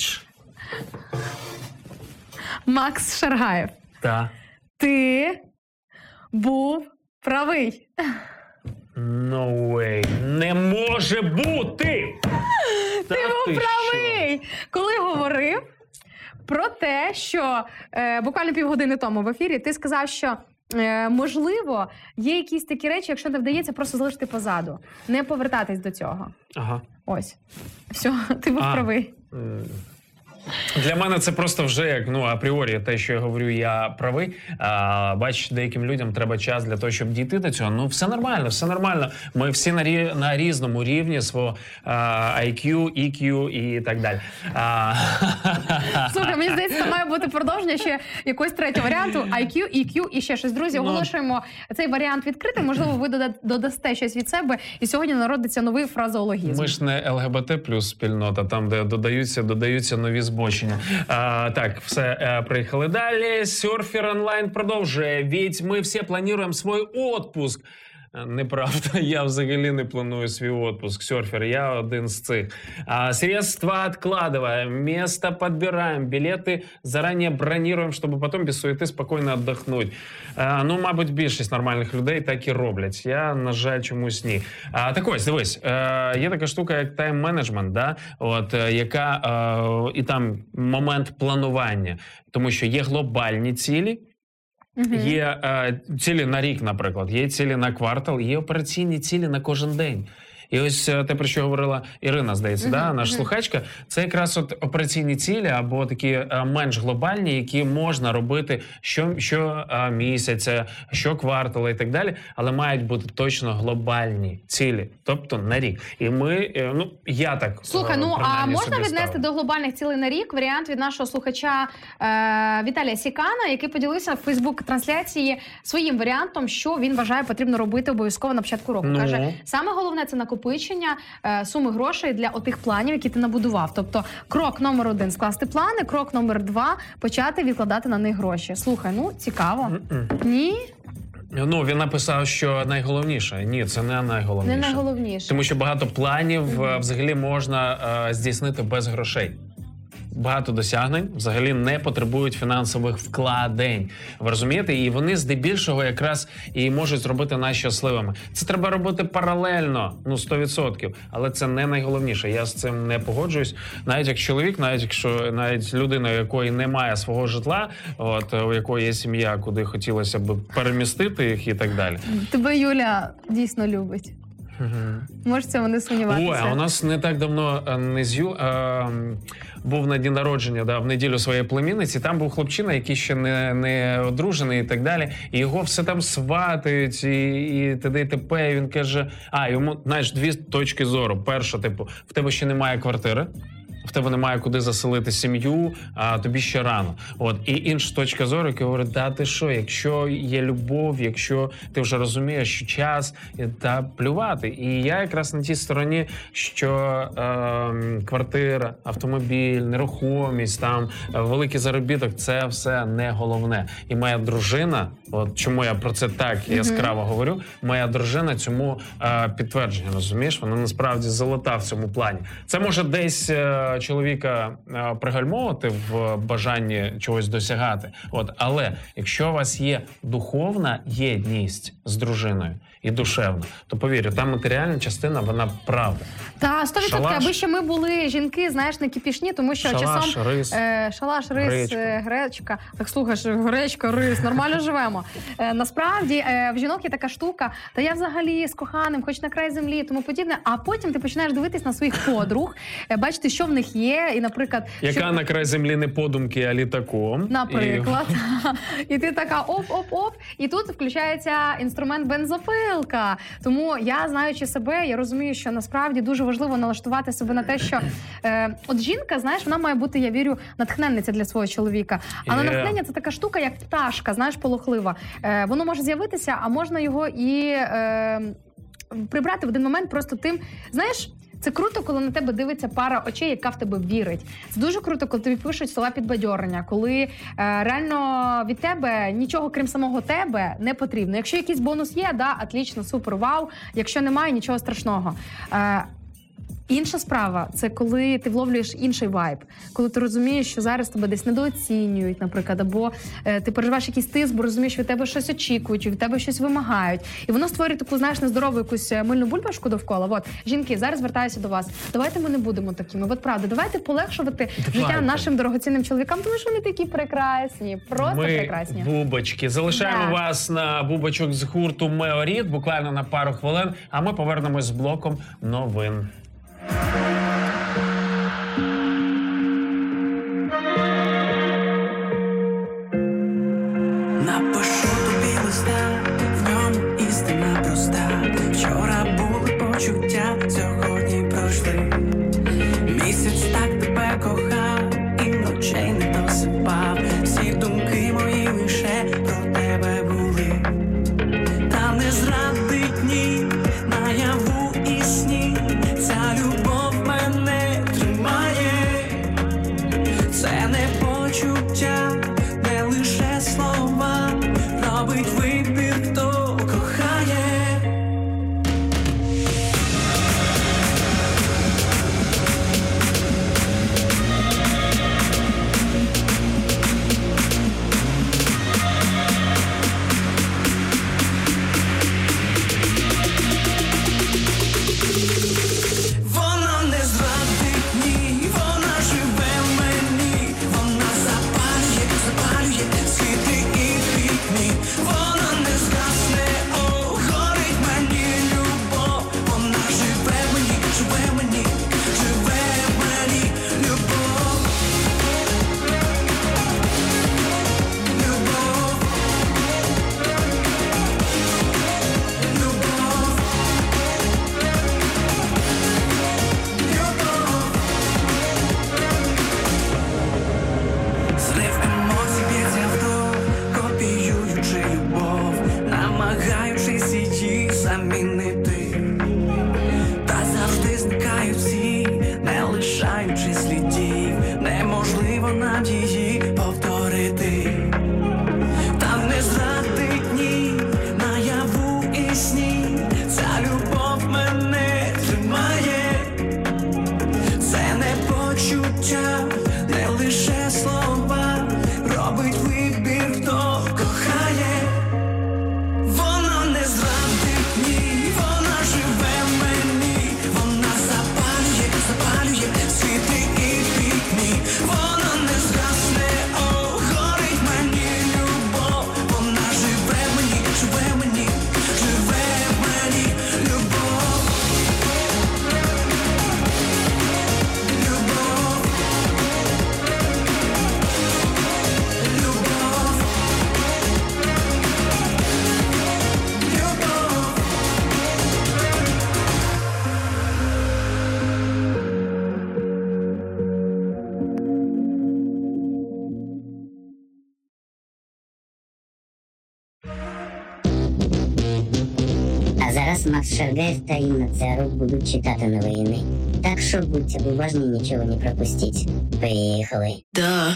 Макс Шаргаєв. Так. Ти був правий. No way. Не може бути! Ти був правий! Коли говорив про те, що е, буквально півгодини тому в ефірі ти сказав, що е, можливо є якісь такі речі, якщо не вдається, просто залишити позаду. Не повертатись до цього. Ага. Ось. Все, ти був а, правий. Для мене це просто вже як, ну, апріорі, те, що я говорю, я правий. А, бач, деяким людям треба час для того, щоб дійти до цього. Ну, все нормально, все нормально. Ми всі на, рі, на різному рівні свого а, ай к'ю, і к'ю і так далі. А... Слухай, мені здається, це має бути продовження ще якогось третього варіанту. ай к'ю, і к'ю і ще щось. Друзі, оголошуємо цей варіант відкритим. Можливо, ви дода- додасте щось від себе. І сьогодні народиться новий фразеологізм. Ми ж не ел ге бе те плюс спільнота, там, де додаються, додаються нові збочення. А, так, все, а, приїхали далі. Серфер онлайн продовжує. Ведь ми всі плануємо свій отпуск. Неправда, я взагалі не планую свій отпуск. Серфер, я один з цих. А, средства откладываем, место подбираем, билеты заранее бронируем, чтобы потом без суети спокійно віддохнути. А, ну, мабуть, більшість нормальних людей так і роблять. Я, на жаль, чомусь ні. А, так ось, дивись, е, є така штука, як тайм-менеджмент, да? От, е, яка е, і там момент планування. Тому що є глобальні цілі, Uh-huh. Є е, цілі на рік, наприклад, є цілі на квартал, є операційні цілі на кожен день. І ось те, про що говорила Ірина, здається, uh-huh. да, наша uh-huh. слухачка, це якраз от операційні цілі або такі е, менш глобальні, які можна робити що, що е, місяця, що квартала і так далі, але мають бути точно глобальні цілі, тобто на рік. І ми, е, ну, я так Слухай, е, ну а можна віднести ставлю. до глобальних цілей на рік варіант від нашого слухача е, Віталія Сікана, який поділився в Фейсбук-трансляції своїм варіантом, що він вважає потрібно робити обов'язково на початку року. Ну. Каже, саме головне – це накопичення е, суми грошей для отих планів, які ти набудував. Тобто крок номер один – скласти плани, крок номер два – почати відкладати на них гроші. Слухай, ну цікаво. Mm-mm. Ні? Ну, він написав, що найголовніше. Ні, це не найголовніше. Не найголовніше. Тому що багато планів mm-hmm. взагалі можна е, здійснити без грошей. Багато досягнень взагалі не потребують фінансових вкладень. Ви розумієте? І вони здебільшого якраз і можуть зробити нас щасливими. Це треба робити паралельно, ну, сто відсотків. Але це не найголовніше. Я з цим не погоджуюсь. Навіть як чоловік, навіть якщо навіть людина, у якої немає свого житла, от, у якої є сім'я, куди хотілося б перемістити їх і так далі. Тебе Юля дійсно любить. Угу. Можеш в цьому не сумніватися. Ой, а у нас не так давно не з Ю... А, був на день народження, да, в неділю своєї племінниці, там був хлопчина, який ще не, не одружений і так далі, і його все там сватають, і, і т.д. і т.п. І він каже, а, йому, знаєш, дві точки зору. Перша, типу, в тебе ще немає квартири, в тебе немає куди заселити сім'ю, а тобі ще рано. От. І інша точка зору, яка говорить, да ти що, якщо є любов, якщо ти вже розумієш, що час, та плювати. І я якраз на тій стороні, що е, квартира, автомобіль, нерухомість, там, великий заробіток, це все не головне. І моя дружина, от чому я про це так яскраво mm-hmm. говорю, моя дружина цьому е, підтвердження, розумієш? Вона насправді золота в цьому плані. Це може десь е, чоловіка е, пригальмовувати в бажанні чогось досягати. От, але якщо у вас є духовна єдність з дружиною і душевна, то повірю, та матеріальна частина, вона правда. Та, сто відсотків, аби ще ми були жінки, знаєш, не кипішні, тому що шалаш, часом... Рис, е, шалаш, рис, гречка. Е, гречка. Так, слухаєш, гречка, рис, нормально живемо. Е, насправді, е, в жінок є така штука, та я взагалі з коханим, хоч на край землі і тому подібне, а потім ти починаєш дивитись на своїх подруг, е, бачити, що в них є, і, наприклад... Яка що... на край землі не подумки, а літаком. Наприклад. І... і ти така оп-оп-оп, і тут включається інструмент бензопилка. Тому я, знаючи себе, я розумію, що насправді дуже важливо налаштувати себе на те, що е, от жінка, знаєш, вона має бути, я вірю, натхненниця для свого чоловіка. Але yeah. натхнення – це така штука, як пташка, знаєш, полохлива. Е, воно може з'явитися, а можна його і е, прибрати в один момент просто тим, знаєш, це круто, коли на тебе дивиться пара очей, яка в тебе вірить. Це дуже круто, коли тобі пишуть слова підбадьорення, коли е, реально від тебе нічого, крім самого тебе, не потрібно. Якщо якийсь бонус є, да, отлично, супер, вау. Якщо немає, нічого страшного. Е, Інша справа – це коли ти вловлюєш інший вайб, коли ти розумієш, що зараз тебе десь недооцінюють, наприклад, або е, ти переживаєш якийсь тиск, бо розумієш, що від тебе щось очікують, від тебе щось вимагають. І воно створює таку, знаєш, нездорову якусь мильну бульбашку довкола. От, жінки, зараз звертаюся до вас. Давайте ми не будемо такими. От правда, давайте полегшувати давайте. життя нашим дорогоцінним чоловікам, тому що вони такі прекрасні, просто ми прекрасні. Бубочки. Залишаємо да. вас на бубочок з гурту Meorit, буквально на пару хвилин, а ми повернемось з блоком новин. сьогодні пройшли. Місяць так тебе кохав, і ночей не досипав. Всі думки мої лише про тебе були. Та не зрадить ні, наяву і сні. Ця любов мене тримає. Це не почуття, не лише слова. Робить вибір, хто кохає. Вона не зрадить, ні, вона живе в мені. Вона запалює, запалює світи і вікні. Вона не згасне, о, горить мені любов. Вона живе в мені, живе в мені, живе в мені любов. Любов. Любов. Злив емоцій б'ється вдох, копіюючи любов, намагаючись її замінити. Та завжди зникають всі, не лишаючи слідів. Неможливо нам її повторити. Та не зрадить ні, наяву і сні. Ця любов мене тримає. Це не почуття, не лише слова. Робить вибір, хто кохає. Вона не зрадить, ні, вона живе в мені. Вона запалює, запалює світи і вікні. Вона не згасне, о, горить мені любов. Вона живе в мені, живе в мені, живе в мені любов. Любов. Любов. Любов. А зараз Макс Шаргаєв та Інна Царук будуть читати новини. Так що будьте уважні, нічого не пропустіть. Поїхали. Да.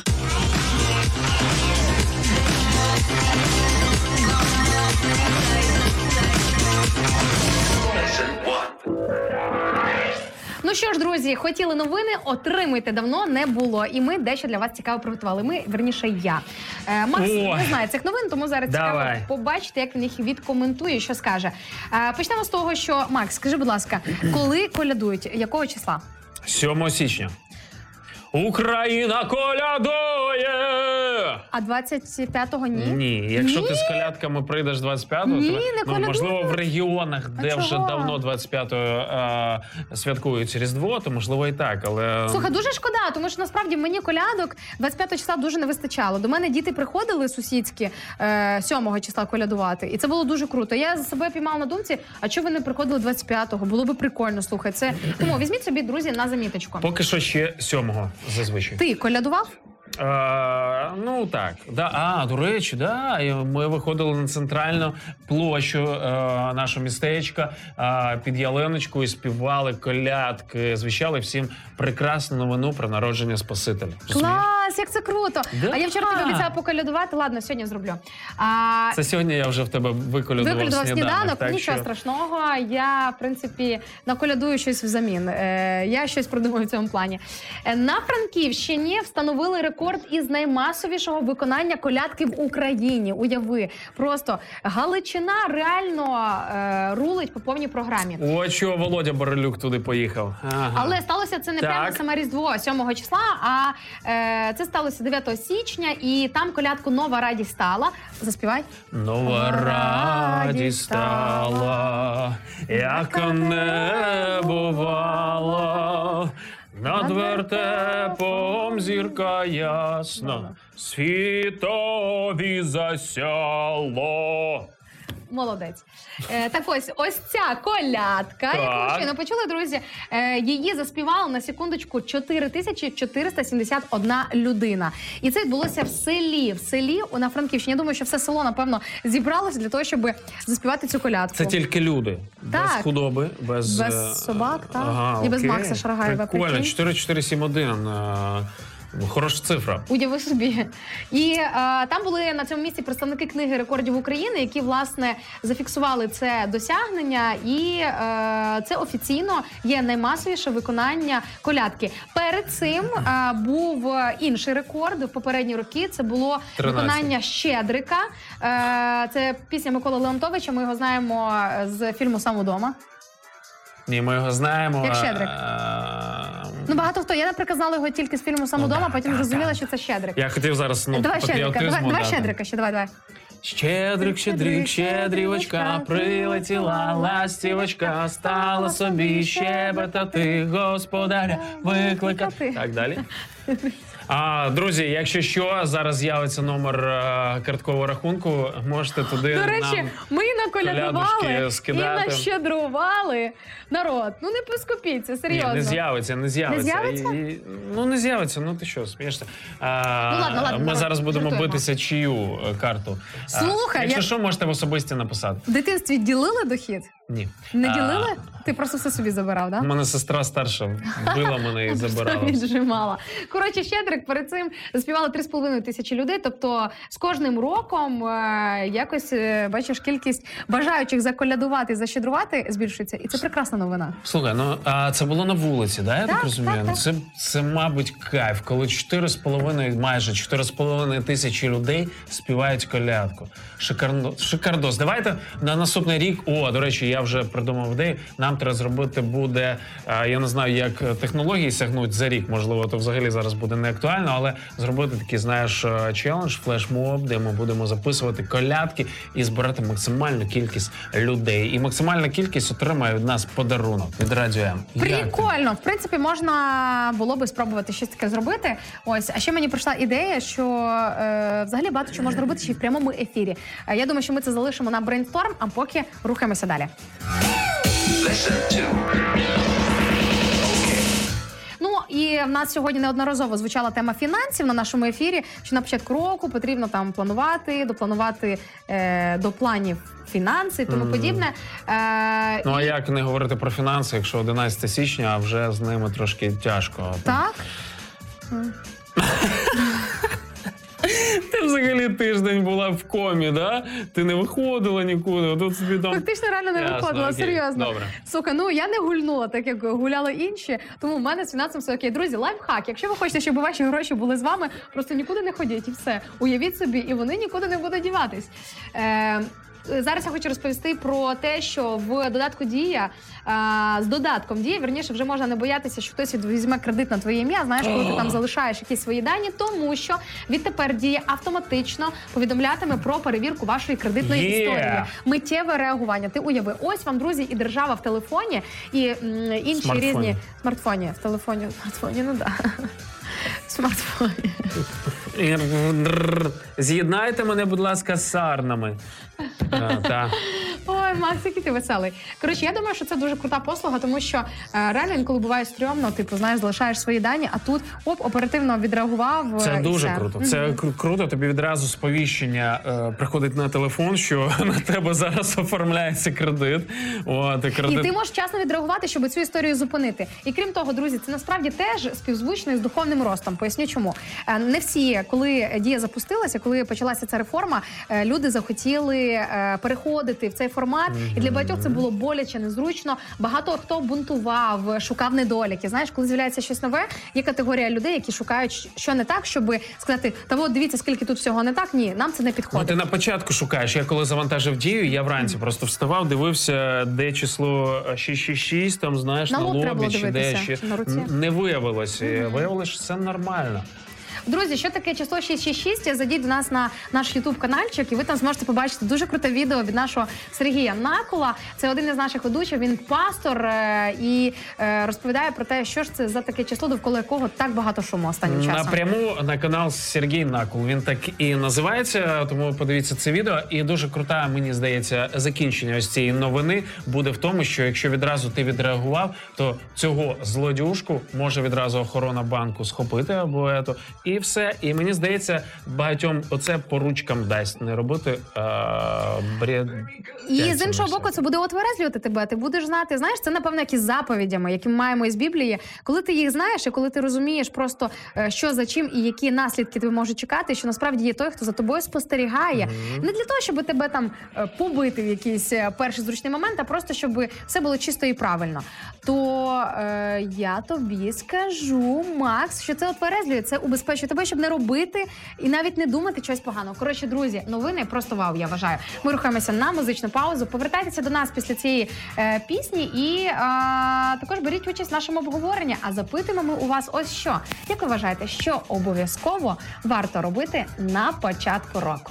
Ну що ж, друзі, хотіли новини, отримуйте, давно не було. І ми дещо для вас цікаво приготували. Ми, верніше, я. Е, Макс Ой. не знає цих новин, тому зараз Давай. цікаво побачити, як він їх відкоментує, що скаже. Е, почнемо з того, що, Макс, скажи, будь ласка, коли колядують, якого числа? сьомого січня. Україна колядує! А двадцять п'ятого ні? Ні, якщо Ні? ти з колядками прийдеш двадцять п'ятого, Ні, то, не ну, колядують. можливо, в регіонах, де А вже чого? давно двадцять п'ятого е, святкують Різдво, то можливо і так, але... Слухай, дуже шкода, тому що насправді мені колядок двадцять п'ятого числа дуже не вистачало. До мене діти приходили сусідські е, сьомого числа колядувати, і це було дуже круто. Я за себе піймала на думці, а чого ви не приходили двадцять п'ятого? Було би прикольно, слухай. Це тому візьміть собі, друзі, на заміточку. Поки що ще сьомого зазвичай. Ти колядував? Е, ну так, да. А, до речі, да. і Ми виходили на центральну площу е, нашого містечка е, під ялиночкою, співали колядки, звіщали всім прекрасну новину про народження Спасителя. Розумієш? Клас, як це круто! Да. А я вчора тобі обіцяла поколядувати. Ладно, сьогодні зроблю. А... Це сьогодні я вже в тебе виколядував Виколядував сніданок. сніданок, так нічого що... страшного. Я, в принципі, наколядую щось взамін. Е, я щось придумаю в цьому плані. Е, на Франківщині встановили рекорд із наймасовішого виконання колядки в Україні. Уяви. Просто Галичина реально е, рулить по повній програмі. О, чого Володя Борелюк туди поїхав. Ага. Але сталося це не Так. прямо саме Різдво сьомого числа, а е, це сталося дев'ятого січня, і там колядку «Нова радість стала». Заспівай. Нова радість стала, яка не бувала, над вертепом зірка ясна, світові засяло. Молодець. Е, так ось, ось ця колядка, яку ви щойно почули, друзі, е, її заспівала на секундочку чотири тисячі чотириста сімдесят одна людина. І це відбулося в селі, в селі на Франківщині. Я думаю, що все село, напевно, зібралося для того, щоб заспівати цю колядку. Це тільки люди, так. без худоби, без... Без собак, так. Ага, і без окей. Макса Шаргаєва. Прикольно, чотири чотири сім один. Хороша цифра. Уяви собі. І е, там були на цьому місці представники книги рекордів України, які, власне, зафіксували це досягнення. І е, це офіційно є наймасовіше виконання колядки. Перед цим е, був інший рекорд в попередні роки. Це було тринадцять. Виконання «Щедрика». Е, це пісня Миколи Леонтовича. Ми його знаємо з фільму «Сам удома». Ні, ми його знаємо. Як Щедрик. Ну, багато хто. Я, наприклад, знала його тільки з фільму «Сам удома», ну, да, потім да, зрозуміла, да. що це Щедрик. Я хотів зараз, ну, давай Щедрика, давай, давай дати. Щедрика ще, давай, давай. Щедрик, щедрик, щедрівочка, прилетіла ластівочка, стала собі щебетати, господаря викликати. Так, далі. А, друзі, якщо що, зараз з'явиться номер а, карткового рахунку, можете туди До речі, нам ми наколядували і скидати. нащедрували. Народ, ну не поскупіться, серйозно. Ні, не з'явиться, не з'явиться. Не з'явиться? І, і, ну, не з'явиться, ну ти що, смієшся? А, Ну, ладно, ладно, ми давай, зараз будемо жартуємо. битися чию е, карту. Слухай, а, якщо я- що, можете в особисті написати. В дитинстві ділили дохід? Ні. Не А, ділили? Ти просто все собі забирав, У так? мене сестра старша била мене і забирала. Віджимала. Коротше, Щедрик перед цим заспівали три з половиною тисячі людей. Тобто з кожним роком е, якось, е, бачиш, кількість бажаючих заколядувати і защедрувати збільшується. І це прекрасна новина. Слухай, ну а це було на вулиці, да? Я так, Так, розумію? так, Ну, так. Це, це, мабуть, кайф, коли чотири з половиною, майже чотири з половиною тисячі людей співають колядку. Шикарно, шикардос. Давайте на наступний рік, о, до речі, я вже придумав ідею, нам треба зробити буде, а, я не знаю, як технології сягнуть за рік, можливо, то взагалі зараз буде не актуально, але зробити такий, знаєш, челендж, флешмоб, де ми будемо записувати колядки і збирати максимальну кількість людей. І максимальна кількість отримає від нас подарунок від Радіо М. Прикольно. В принципі, можна було би спробувати щось таке зробити. Ось, а ще мені прийшла ідея, що е, взагалі багато чого можна робити ще й в прямому ефірі. Е, я думаю, що ми це залишимо на брейнсторм, а поки рухаємося далі. Ну і в нас сьогодні неодноразово звучала тема фінансів на нашому ефірі, що на початку року потрібно там планувати, допланувати е, до планів фінанси і тому Мгм. подібне. Е, Ну а і- як не говорити про фінанси, якщо одинадцяте січня, а вже з ними трошки тяжко. Так? Ти взагалі тиждень була в комі, да? Ти не виходила нікуди. Тут собі там... Фактично реально не Ясно, виходила, окей, серйозно. добре. Слухай, ну я не гульнула, так як гуляли інші, тому в мене з фінансом все окей. Друзі, лайфхак. Якщо ви хочете, щоб ваші гроші були з вами, просто нікуди не ходіть і все. Уявіть собі, і вони нікуди не будуть діватись. Е, Зараз я хочу розповісти про те, що в додатку Дія, а, з додатком Дія, вірніше, вже можна не боятися, що хтось візьме кредит на твоє ім'я, знаєш, коли ти там залишаєш якісь свої дані, тому що відтепер Дія автоматично повідомлятиме про перевірку вашої кредитної Є. історії. Миттєве реагування. Ти уяви, ось вам, друзі, і держава в телефоні, і м, інші Смартфоні. різні смартфоні. В телефоні, в смартфоні, ну да. В смартфоні. З'єднайте мене, будь ласка, з сарнами. А, та. Ой, Макс, який ти веселий. Коротше, я думаю, що це дуже крута послуга, тому що е, реально інколи буває стрьомно, типу, знаєш, залишаєш свої дані, а тут оп, оперативно відреагував. е, Це і дуже все. круто. Мгм. Це кру- круто. Тобі відразу сповіщення е, приходить на телефон, що на тебе зараз оформляється кредит. От, і кредит... І ти можеш вчасно відреагувати, щоб цю історію зупинити. І крім того, друзі, це насправді теж співзвучно з духовним ростом. Поясню чому. Е, Не всі, коли Дія запустилася, коли почалася ця реформа, е, люди захотіли е, переходити в цей формат. І для багатьох це було боляче, незручно. Багато хто бунтував, шукав недоліки. Знаєш, коли з'являється щось нове, є категорія людей, які шукають, що не так, щоб сказати, та от дивіться, скільки тут всього не так. Ні, нам це не Ну, підходить. ти на початку шукаєш. Я коли завантажив Дію, я вранці просто вставав, дивився, де число шість шість шість, там, знаєш, На на лоб треба лобі, було чи де дивитися, ще. чи на руці. Н- Не виявилось. Виявилось, що це нормально. Друзі, що таке число шість шість шість? Зайдіть до нас на наш ютуб-канальчик, і ви там зможете побачити дуже круте відео від нашого Сергія Накола. Це один із наших ведучих, він пастор е- і е- розповідає про те, що ж це за таке число, довкола якого так багато шуму останнім часом. Напряму на канал Сергій Накол. Він так і називається, тому подивіться це відео. І дуже крута, мені здається, закінчення ось цієї новини буде в тому, що якщо відразу ти відреагував, то цього злодюжку може відразу охорона банку схопити або ето, і все. І мені здається, багатьом оце по ручкам дасть не робити а, бред. І з іншого боку, це буде отверезлювати тебе. Ти будеш знати, знаєш, це, напевно, якісь заповідями, які ми маємо із Біблії. Коли ти їх знаєш і коли ти розумієш просто, що за чим і які наслідки тебе можуть чекати, що насправді є той, хто за тобою спостерігає. Mm-hmm. Не для того, щоб тебе там побити в якийсь перший зручний момент, а просто, щоб все було чисто і правильно. То е, я тобі скажу, Макс, що це отверезлює, це убезпечує тебе, щоб не робити і навіть не думати щось поганого. Коротше, друзі, новини просто вау, я вважаю. Ми рухаємося на музичну паузу. Повертайтеся до нас після цієї е, пісні і е, також беріть участь в нашому обговоренні. А запитуємо ми у вас ось що. Як ви вважаєте, що обов'язково варто робити на початку року?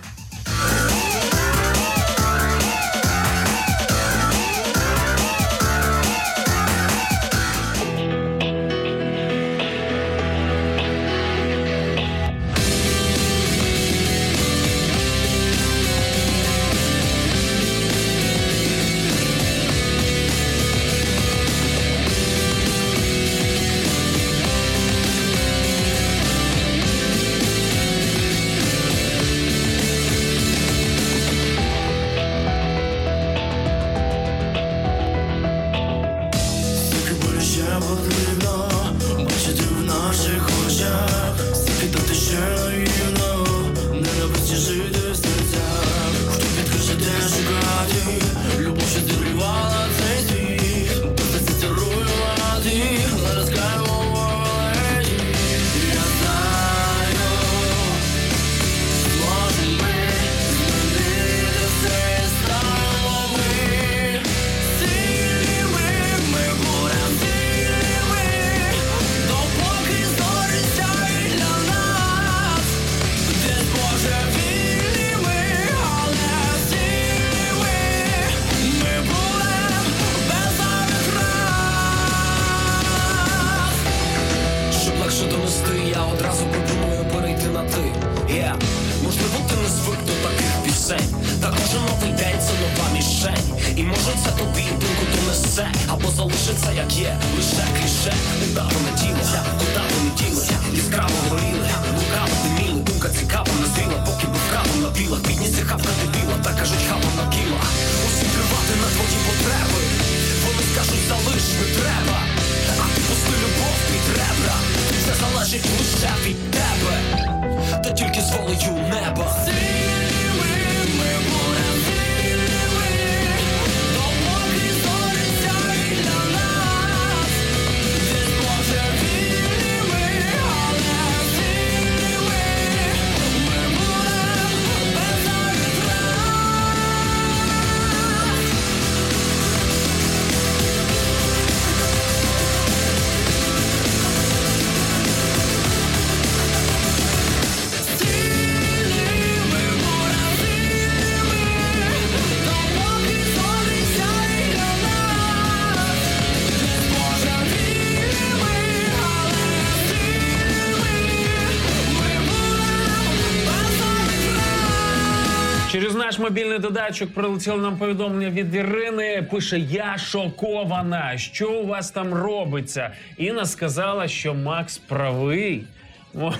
Через наш мобільний додатчик прилетіло нам повідомлення від Ірини. Пише: я шокована. Що у вас там робиться? Інна сказала, що Макс правий. а,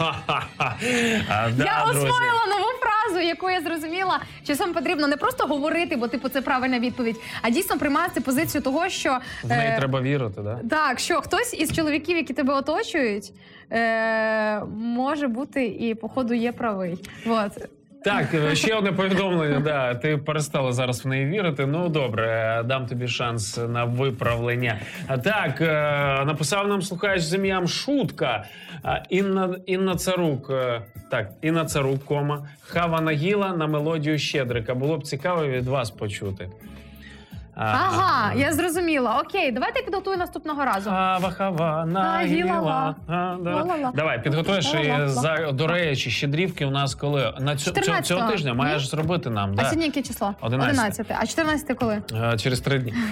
да, я друзі. освоїла нову фразу, яку я зрозуміла. Часом потрібно не просто говорити, бо типу це правильна відповідь, а дійсно приймати позицію того, що... В неї е, треба вірити, да? Так, що хтось із чоловіків, які тебе оточують, е, може бути і, походу, є правий. Вот. Так, ще одне повідомлення, да, ти перестала зараз в неї вірити. Ну, добре, дам тобі шанс на виправлення. Так, написав нам слухач з ім'ям Шутка. Інна, Інна Царук, так, Інна Царук, кома, Хава Нагіла на мелодію Щедрика. Було б цікаво від вас почути. Ага, я зрозуміла. Окей, давайте підготую наступного разу. Хава, хава, нагіла. Давай, підготуєш і, за, до речі, щедрівки у нас коли? На цю, цього, цього тижня маєш зробити нам. А да. сьогодні яке число? одинадцяте. А чотирнадцяте коли? А, через три дні.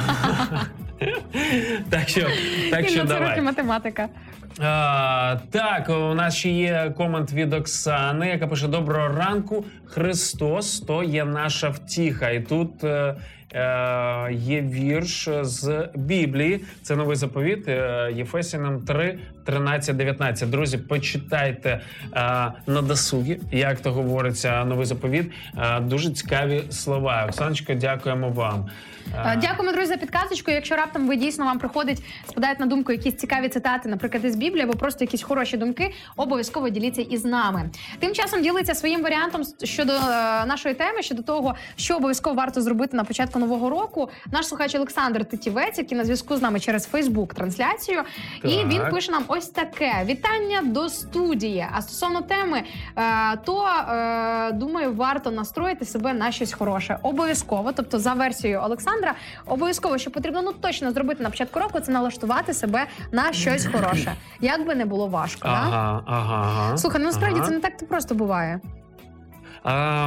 Так що, так що давай. Це математика. А, так, у нас ще є комент від Оксани, яка пише: доброго ранку, Христос, то є наша втіха. І тут е, е, є вірш з Біблії, це новий заповіт, е, Єфесянам три, тринадцять, дев'ятнадцять. Друзі, почитайте е, на досугі, як то говориться, новий заповіт. Е, дуже цікаві слова. Оксаночко, дякуємо вам. Дякуємо, друзі, за підказочку. Якщо раптом ви дійсно вам приходить, спадають на думку якісь цікаві цитати, наприклад, із Біблії, або просто якісь хороші думки, обов'язково діліться із нами. Тим часом ділиться своїм варіантом щодо е, нашої теми, щодо того, що обов'язково варто зробити на початку нового року. Наш слухач Олександр Тетівець, який на зв'язку з нами через Фейсбук-трансляцію. І він пише нам ось таке: вітання до студії. А стосовно теми, е, то, е, думаю, варто настроїти себе на щось хороше. Обов'язково, тобто за версією Олександра, обов'язково, що потрібно ну точно зробити на початку року, це налаштувати себе на щось хороше. Як би не було важко, ага, да? ага, ага. Слухай, ну насправді ага. це не так то просто буває. А,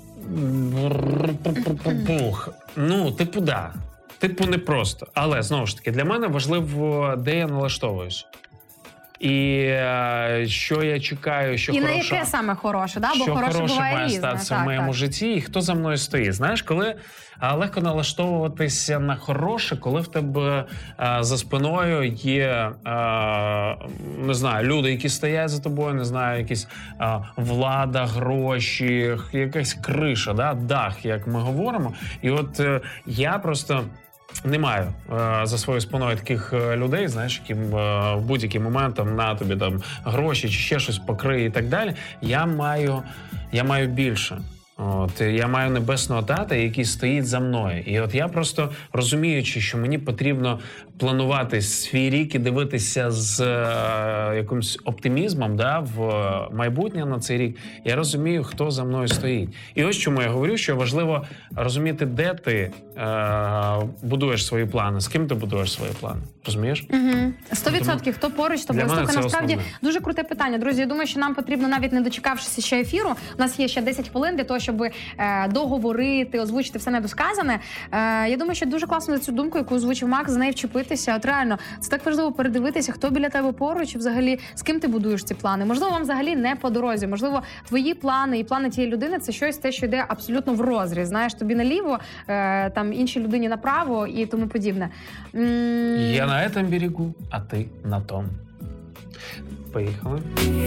ну, типу, да. Типу, не просто. Але, знову ж таки, для мене важливо, де я налаштовуюсь. І е, що я чекаю, що і хороше... І на яке саме хороше, да? Бо що хороше, хороше буває має різне. статися так, в моєму так. житті, і хто за мною стоїть. Знаєш, коли а, легко налаштовуватися на хороше, коли в тебе а, за спиною є, а, не знаю, люди, які стоять за тобою, не знаю, якісь а, влада, гроші, якась криша, да? Дах, як ми говоримо. І от е, я просто... не маю е, за своєю спиною таких е, людей, знаєш, яким е, в будь-який момент там, на тобі там гроші чи ще щось покриє і так далі. Я маю, я маю більше. От, я маю небесного тата, який стоїть за мною. І от я просто, розуміючи, що мені потрібно планувати свій рік і дивитися з е, якимось оптимізмом, да, в майбутнє на цей рік, я розумію, хто за мною стоїть. І ось чому я говорю, що важливо розуміти, де ти е, будуєш свої плани, з ким ти будуєш свої плани. Розумієш? Сто відсотків. Хто поруч з тобою? Слухай, насправді основне. Дуже круте питання. Друзі, я думаю, що нам потрібно, навіть не дочекавшися ще ефіру, у нас є ще десять хвилин для того, щоб е, договорити, озвучити все недосказане. Е, я думаю, що дуже класно за цю думку, яку озвучив Макс, за неї вчепитися. От реально, це так важливо передивитися, хто біля тебе поруч, і взагалі, з ким ти будуєш ці плани. Можливо, вам взагалі не по дорозі. Можливо, твої плани і плани тієї людини – це щось те, що йде абсолютно в розріз. Знаєш, тобі наліво, е, там, іншій людині направо і тому подібне. М- Я на этом берегу, а ти на том. Поїхали.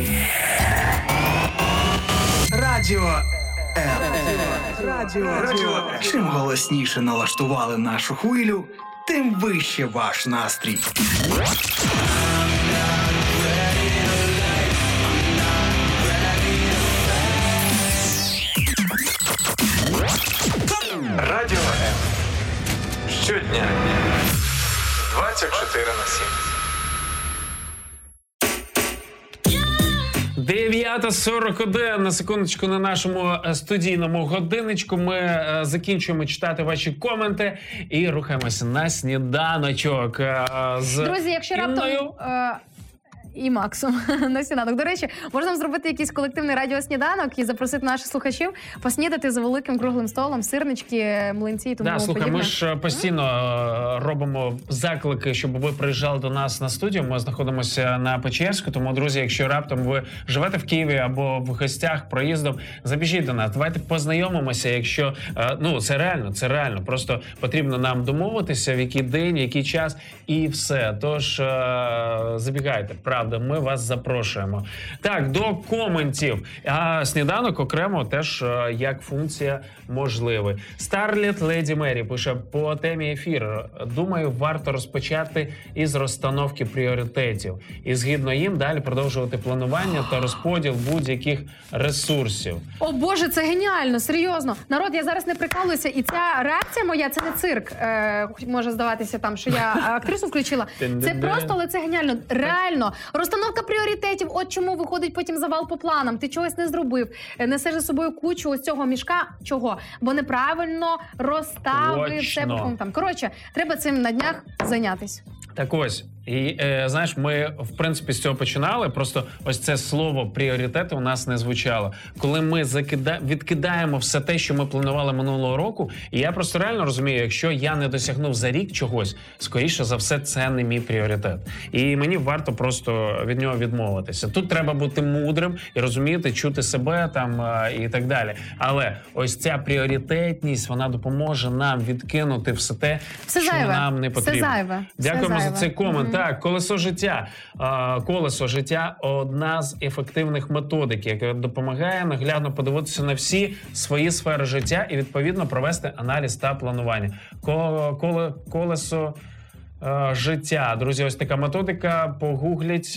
Радіо М. Радіо М. Чим голосніше налаштували нашу хвилю, тим вище ваш настрій. Радіо М. Щодня. двадцять чотири на сім. дев'ята сорок один, на секундочку, на нашому студійному годиночку. Ми е, закінчуємо читати ваші коменти і рухаємося на сніданочок е, з Друзі, якщо Інною. раптом... Е- І Максом на сніданок. До речі, можна зробити якийсь колективний радіосніданок і запросити наших слухачів поснідати за великим круглим столом, сирнички, млинці і тому Да, слухай, подібне. ми ж постійно mm? робимо заклики, щоб ви приїжджали до нас на студію. Ми знаходимося на Печерську, тому, друзі, якщо раптом ви живете в Києві або в гостях проїздом, забіжіть до нас. Давайте познайомимося, якщо, ну, це реально, це реально. Просто потрібно нам домовитися, в який день, в який час і все. Тож забігайте, правда. Ми вас запрошуємо. Так, до коментів. А сніданок окремо теж як функція можливий. Старлет Леді Мері пише по темі ефіру. Думаю, варто розпочати із розстановки пріоритетів. І згідно їм далі продовжувати планування та розподіл будь-яких ресурсів. О Боже, це геніально, серйозно. Народ, я зараз не прикалуюся, і ця реакція моя, це не цирк. Е, може здаватися там, що я актрису включила. Це просто, але це геніально. Реально, Розстановка пріоритетів, от чому виходить потім завал по планам. Ти чогось не зробив, несеш за собою кучу ось цього мішка. Чого? Бо неправильно розставив все по пунктам. Коротше, треба цим на днях зайнятися. Так ось, і е, знаєш, ми в принципі з цього починали, просто ось це слово пріоритети у нас не звучало. Коли ми закида... відкидаємо все те, що ми планували минулого року, і я просто реально розумію, якщо я не досягнув за рік чогось, скоріше за все це не мій пріоритет. І мені варто просто від нього відмовитися. Тут треба бути мудрим і розуміти, чути себе там е, і так далі. Але ось ця пріоритетність, вона допоможе нам відкинути все те, все що зайве. нам не потрібно. Все зайве. Дякуємо все за цей комент. Mm-hmm. Так, колесо життя. Колесо життя – одна з ефективних методик, яка допомагає наглядно подивитися на всі свої сфери життя і, відповідно, провести аналіз та планування. Коле, колесо життя. Друзі, ось така методика. Погугліть.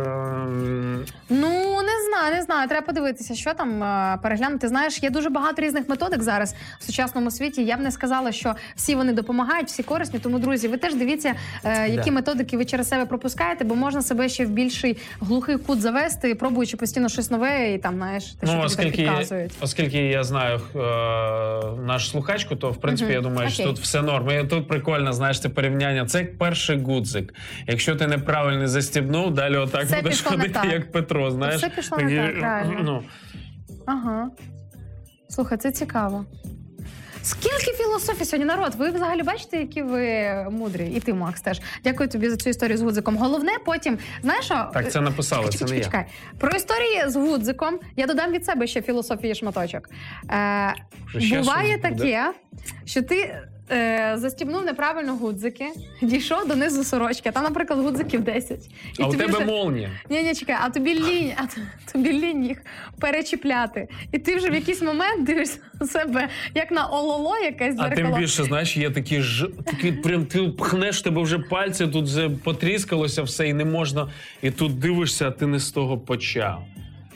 Ну, не знаю, не знаю. Треба подивитися, що там, переглянути. Знаєш, є дуже багато різних методик зараз в сучасному світі. Я б не сказала, що всі вони допомагають, всі корисні. Тому, друзі, ви теж дивіться, які да. методики ви через себе пропускаєте, бо можна себе ще в більший глухий кут завести, пробуючи постійно щось нове і там, знаєш, те, що ну, тобі так підказують. Оскільки я знаю е- нашу слухачку, то, в принципі, угу. я думаю, okay. що тут все норм. І тут прикольно, знаєш, це порівняння. Це перший гудзик. Якщо ти неправильно застібнув, далі отак все будеш ходити, як Петро, знаєш. Все пішло не так, правильно. Ну. Ага. Слухай, це цікаво. Скільки філософії сьогодні, народ? Ви взагалі бачите, які ви мудрі? І ти, Макс, теж. Дякую тобі за цю історію з гудзиком. Головне потім, знаєш що? Так, це написали, чекай, це не чекай, я. Чекай. Про історії з гудзиком я додам від себе ще філософії шматочок. Е, буває таке, що ти е, застібнув неправильно гудзики, дійшов донизу сорочки, а там, наприклад, гудзиків десять. І а у тебе вже... молнія. Ні-ні, чекай, а тобі лінь, а тобі лінь їх перечіпляти. І ти вже в якийсь момент дивишся на себе, як на ололо якесь дзеркало. А тим більше, знаєш, є такі ж, такі прям ти пхнеш, тебе вже пальці, тут вже потріскалося все і не можна. І тут дивишся, а ти не з того почав.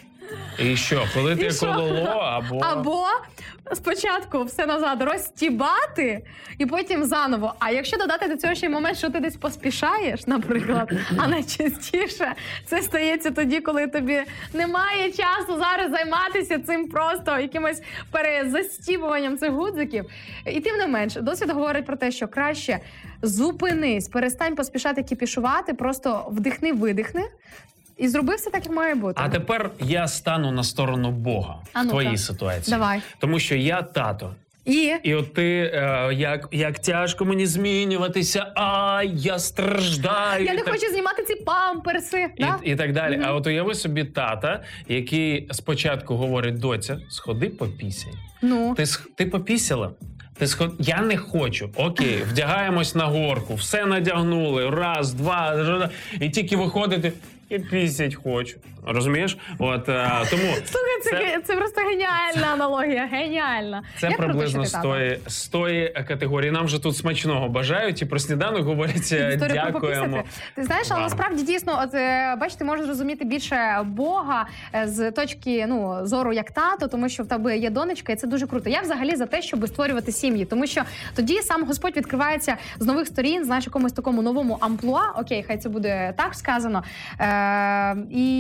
І що, коли ти як ололо, або... Або спочатку все назад розстібати і потім заново. А якщо додати до цього ще й момент, що ти десь поспішаєш, наприклад, а найчастіше це стається тоді, коли тобі немає часу зараз займатися цим просто якимось перезастібуванням цих гудзиків. І тим не менш, досвід говорить про те, що краще зупинись, перестань поспішати кіпішувати, просто вдихни-видихни, і зробив все так, як має бути. А тепер я стану на сторону Бога а в твоїй ситуації. Давай. Тому що я тато. І? І от ти, е, як, як тяжко мені змінюватися, ай, я страждаю. Я не так... хочу знімати ці памперси. І, да? і так далі. Mm-hmm. А от уяви собі тата, який спочатку говорить: доця, сходи попісяй. Ну? Ти, ти попісяла? Ти сход... Я не хочу. Окей, вдягаємось на горку, все надягнули, раз, два, і тільки виходити... І пісять хочу. Розумієш? От, а, тому... Слухай, це, це... це просто геніальна аналогія. Геніальна. Це як приблизно з тої, з тої категорії. Нам же тут смачного бажають і про сніданок говорять дякуємо. Ти знаєш, але насправді дійсно, от, бачите, можна зрозуміти більше Бога з точки ну, зору як тато, тому що в тебе є донечка, і це дуже круто. Я взагалі за те, щоб створювати сім'ї, тому що тоді сам Господь відкривається з нових сторін, знаєш, якомусь такому новому амплуа, окей, хай це буде так сказано, Е,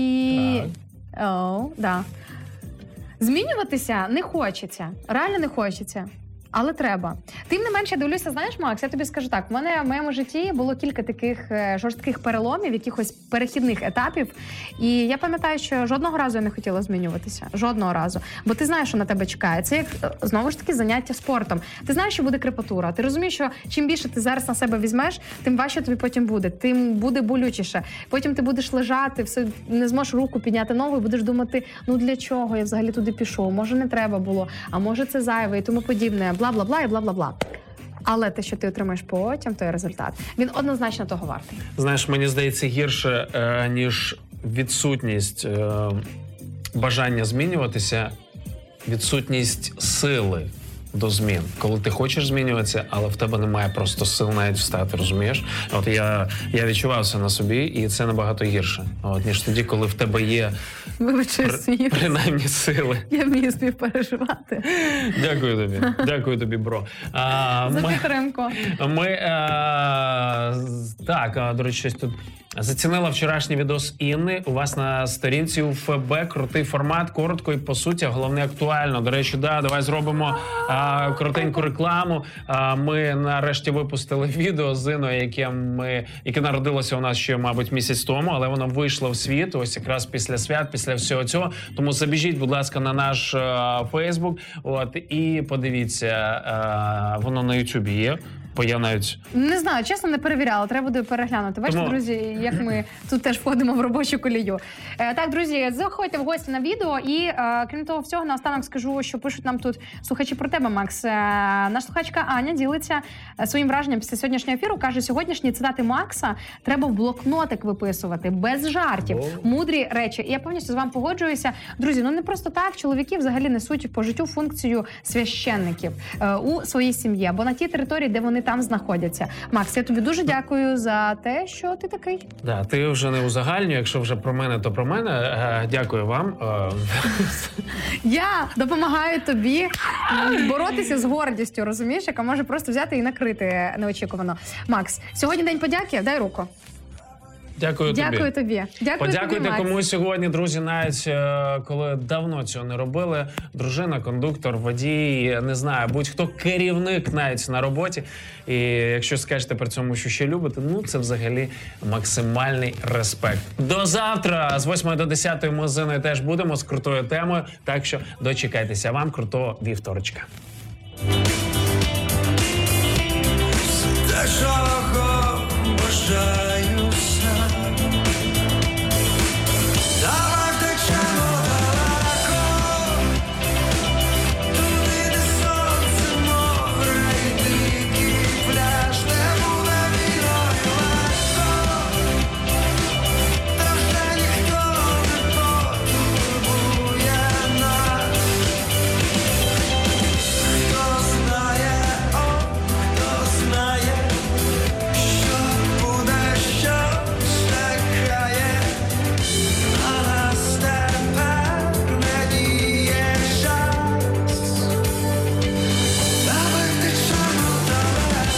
і О, да. Змінюватися не хочеться. Реально не хочеться. Але треба. Тим не менше, я дивлюся, знаєш, Макс, я тобі скажу так, в мене в моєму житті було кілька таких е, жорстких переломів, якихось перехідних етапів. І я пам'ятаю, що жодного разу я не хотіла змінюватися. Жодного разу. Бо ти знаєш, що на тебе чекає. Це як, знову ж таки, заняття спортом. Ти знаєш, що буде крепатура. Ти розумієш, що чим більше ти зараз на себе візьмеш, тим важче тобі потім буде. Тим буде болючіше. Потім ти будеш лежати, все, не зможеш руку підняти ногу і будеш думати, ну для чого я взагалі туди пішов? Може не треба було, а може це зайве і тому подібне. Бла-бла-бла і бла-бла-бла. Але те, що ти отримаєш потім, той результат, він однозначно того вартий. Знаєш, мені здається, гірше, е, ніж відсутність е, бажання змінюватися, відсутність сили до змін. Коли ти хочеш змінюватися, але в тебе немає просто сил навіть встати, розумієш? От я, я відчував це на собі, і це набагато гірше, от, ніж тоді, коли в тебе є при, принаймні сили. Я вмію співпереживати. Дякую тобі. Дякую тобі, бро. А, За ми, підтримку. Ми, а, так, а, до речі, щось тут Зацінила вчорашній відос Інни. У вас на сторінці у ФБ крутий формат, коротко і по суті, головне актуально. До речі, да, давай зробимо а, коротеньку рекламу. А, ми нарешті випустили відео з Інною, яке ми, яке народилося у нас ще, мабуть, місяць тому, але воно вийшло в світ ось якраз після свят, після всього цього. Тому забіжіть, будь ласка, на наш Фейсбук, от і подивіться, а, воно на Ютубі є. Бо я навіть... Не знаю, чесно, не перевіряла, треба буде переглянути. Бачите, Тому... друзі, як ми тут теж входимо в робочу колію. Е, так, друзі, заходьте в гості на відео і, е, крім того всього, наостанок скажу, що пишуть нам тут слухачі про тебе, Макс. Е, наша слухачка Аня ділиться своїм враженням після сьогоднішнього ефіру. Каже, сьогоднішні цитати Макса треба в блокнотик виписувати, без жартів, oh. мудрі речі. І я повністю з вами погоджуюся. Друзі, ну не просто так, чоловіки взагалі несуть по життю функцію священників е, у своїй сім'ї, або на тій території, де вони там знаходяться. Макс, я тобі дуже дякую за те, що ти такий. Да, ти вже не узагальнюй, якщо вже про мене, то про мене. Е, дякую вам. Я допомагаю тобі боротися з гордістю, розумієш, яка може просто взяти і накрити неочікувано. Макс, сьогодні день подяки, дай руку. Дякую тобі. Дякую тобі. Дякую Подякуйте тобі, комусь сьогодні, друзі, навіть коли давно цього не робили. Дружина, кондуктор, водій, не знаю, будь-хто керівник навіть на роботі. І якщо скажете при цьому, що ще любите, ну це взагалі максимальний респект. До завтра з восьмої до десятої ми з Інною теж будемо з крутою темою, так що дочекайтеся вам крутого вівторочка. Те, чого бажаю сам. Давай втечемо далеко, туди, де сонце, море і дикий пляж, де буде війною легко, та вже ніхто не потурбує нас. Хто знає, о, хто знає, що буде, що чекає, а нас тепер надіє час. Давай втечемо далеко.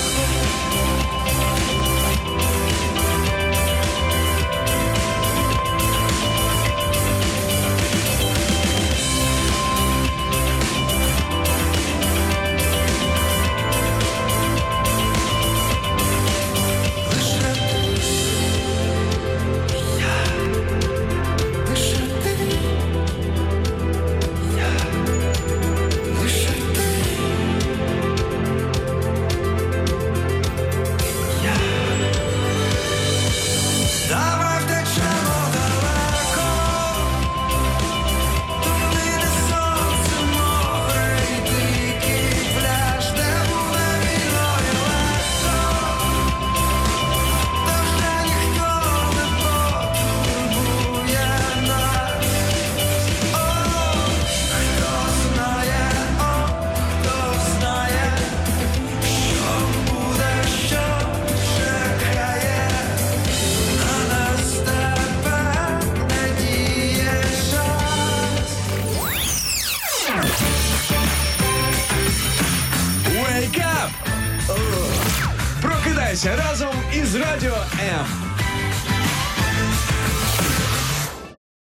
Лише ти, я, лише ти, я, лише ти, я. Давай втечемо далеко, туди, де сонце, море і дикий пляж, де буде війною легко, та вже ніхто не потурбує нас. О, хто знає, о, хто знає, що буде, що чекає, на нас тепер надіє час. Wake up! Прокидайся разом із Радіо М.